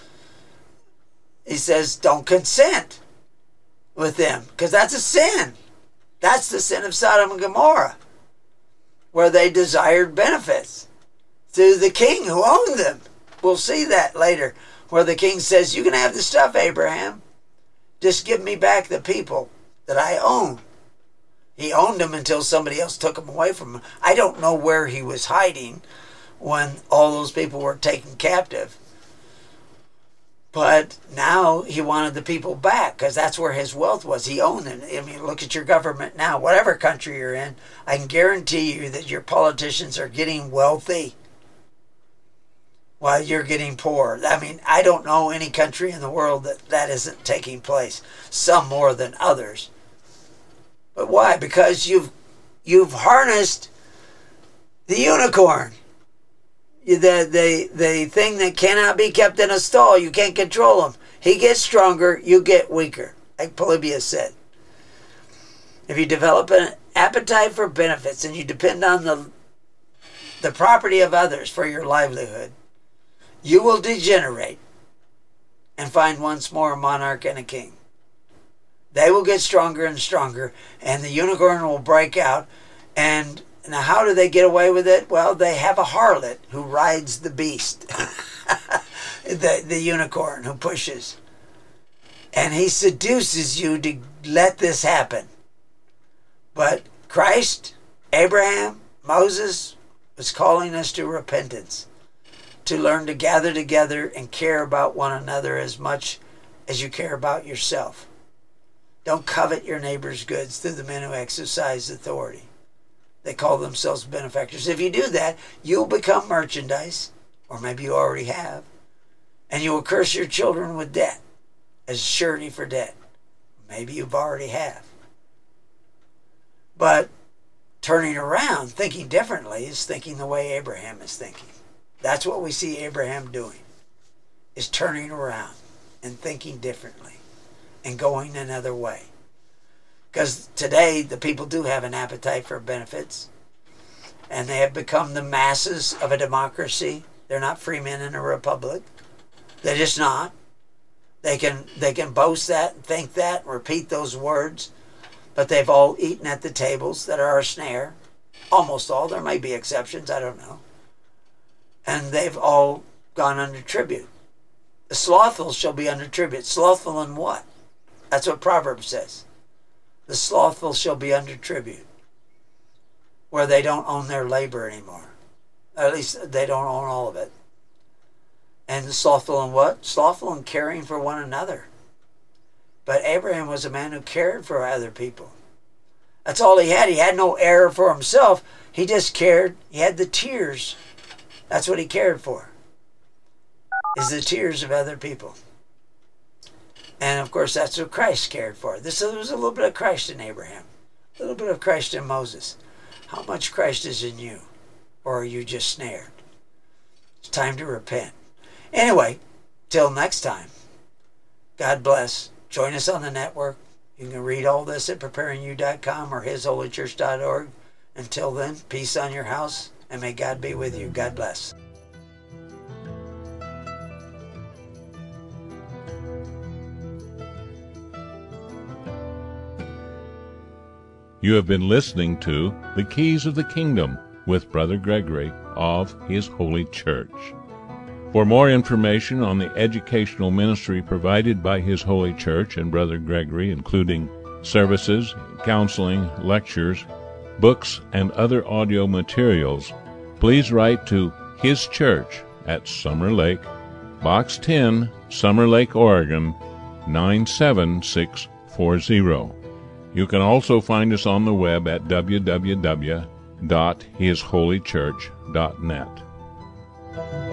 he says, don't consent with them, because that's a sin. That's the sin of Sodom and Gomorrah, where they desired benefits through the king who owned them. We'll see that later, where the king says, you can have the stuff, Abraham. Just give me back the people that I own. He owned them until somebody else took them away from him. I don't know where he was hiding when all those people were taken captive. But now he wanted the people back because that's where his wealth was. He owned it. I mean, look at your government now. Whatever country you're in, I can guarantee you that your politicians are getting wealthy while you're getting poor. I mean, I don't know any country in the world that isn't taking place. Some more than others. But why? Because you've harnessed the unicorn. The thing that cannot be kept in a stall. You can't control him. He gets stronger, you get weaker. Like Polybius said. If you develop an appetite for benefits and you depend on the property of others for your livelihood, you will degenerate and find once more a monarch and a king. They will get stronger and stronger, and the unicorn will break out. And now, how do they get away with it? Well, they have a harlot who rides the beast, the unicorn who pushes. And he seduces you to let this happen. But Christ, Abraham, Moses was calling us to repentance, to learn to gather together and care about one another as much as you care about yourself. Don't covet your neighbor's goods through the men who exercise authority. They call themselves benefactors. If you do that, you'll become merchandise, or maybe you already have, and you will curse your children with debt as surety for debt. Maybe you've already have. But turning around, thinking differently, is thinking the way Abraham is thinking. That's what we see Abraham doing, is turning around and thinking differently and going another way. Because today, the people do have an appetite for benefits. And they have become the masses of a democracy. They're not free men in a republic. They're just not. They can boast that and think that and repeat those words. But they've all eaten at the tables that are a snare. Almost all. There may be exceptions. I don't know. And they've all gone under tribute. The slothful shall be under tribute. Slothful in what? That's what Proverbs says. The slothful shall be under tribute, where they don't own their labor anymore. At least they don't own all of it. And the slothful in what? Slothful in caring for one another. But Abraham was a man who cared for other people. That's all he had. He had no error for himself. He just cared. He had the tears. That's what he cared for, is the tears of other people. And, of course, that's what Christ cared for. There was a little bit of Christ in Abraham. A little bit of Christ in Moses. How much Christ is in you? Or are you just snared? It's time to repent. Anyway, till next time, God bless. Join us on the network. You can read all this at preparingyou.com or hisholychurch.org. Until then, peace on your house, and may God be with you. God bless. You have been listening to The Keys of the Kingdom with Brother Gregory of His Holy Church. For more information on the educational ministry provided by His Holy Church and Brother Gregory, including services, counseling, lectures, books, and other audio materials, please write to His Church at Summer Lake, Box 10, Summer Lake, Oregon, 97640. You can also find us on the web at www.hisholychurch.net.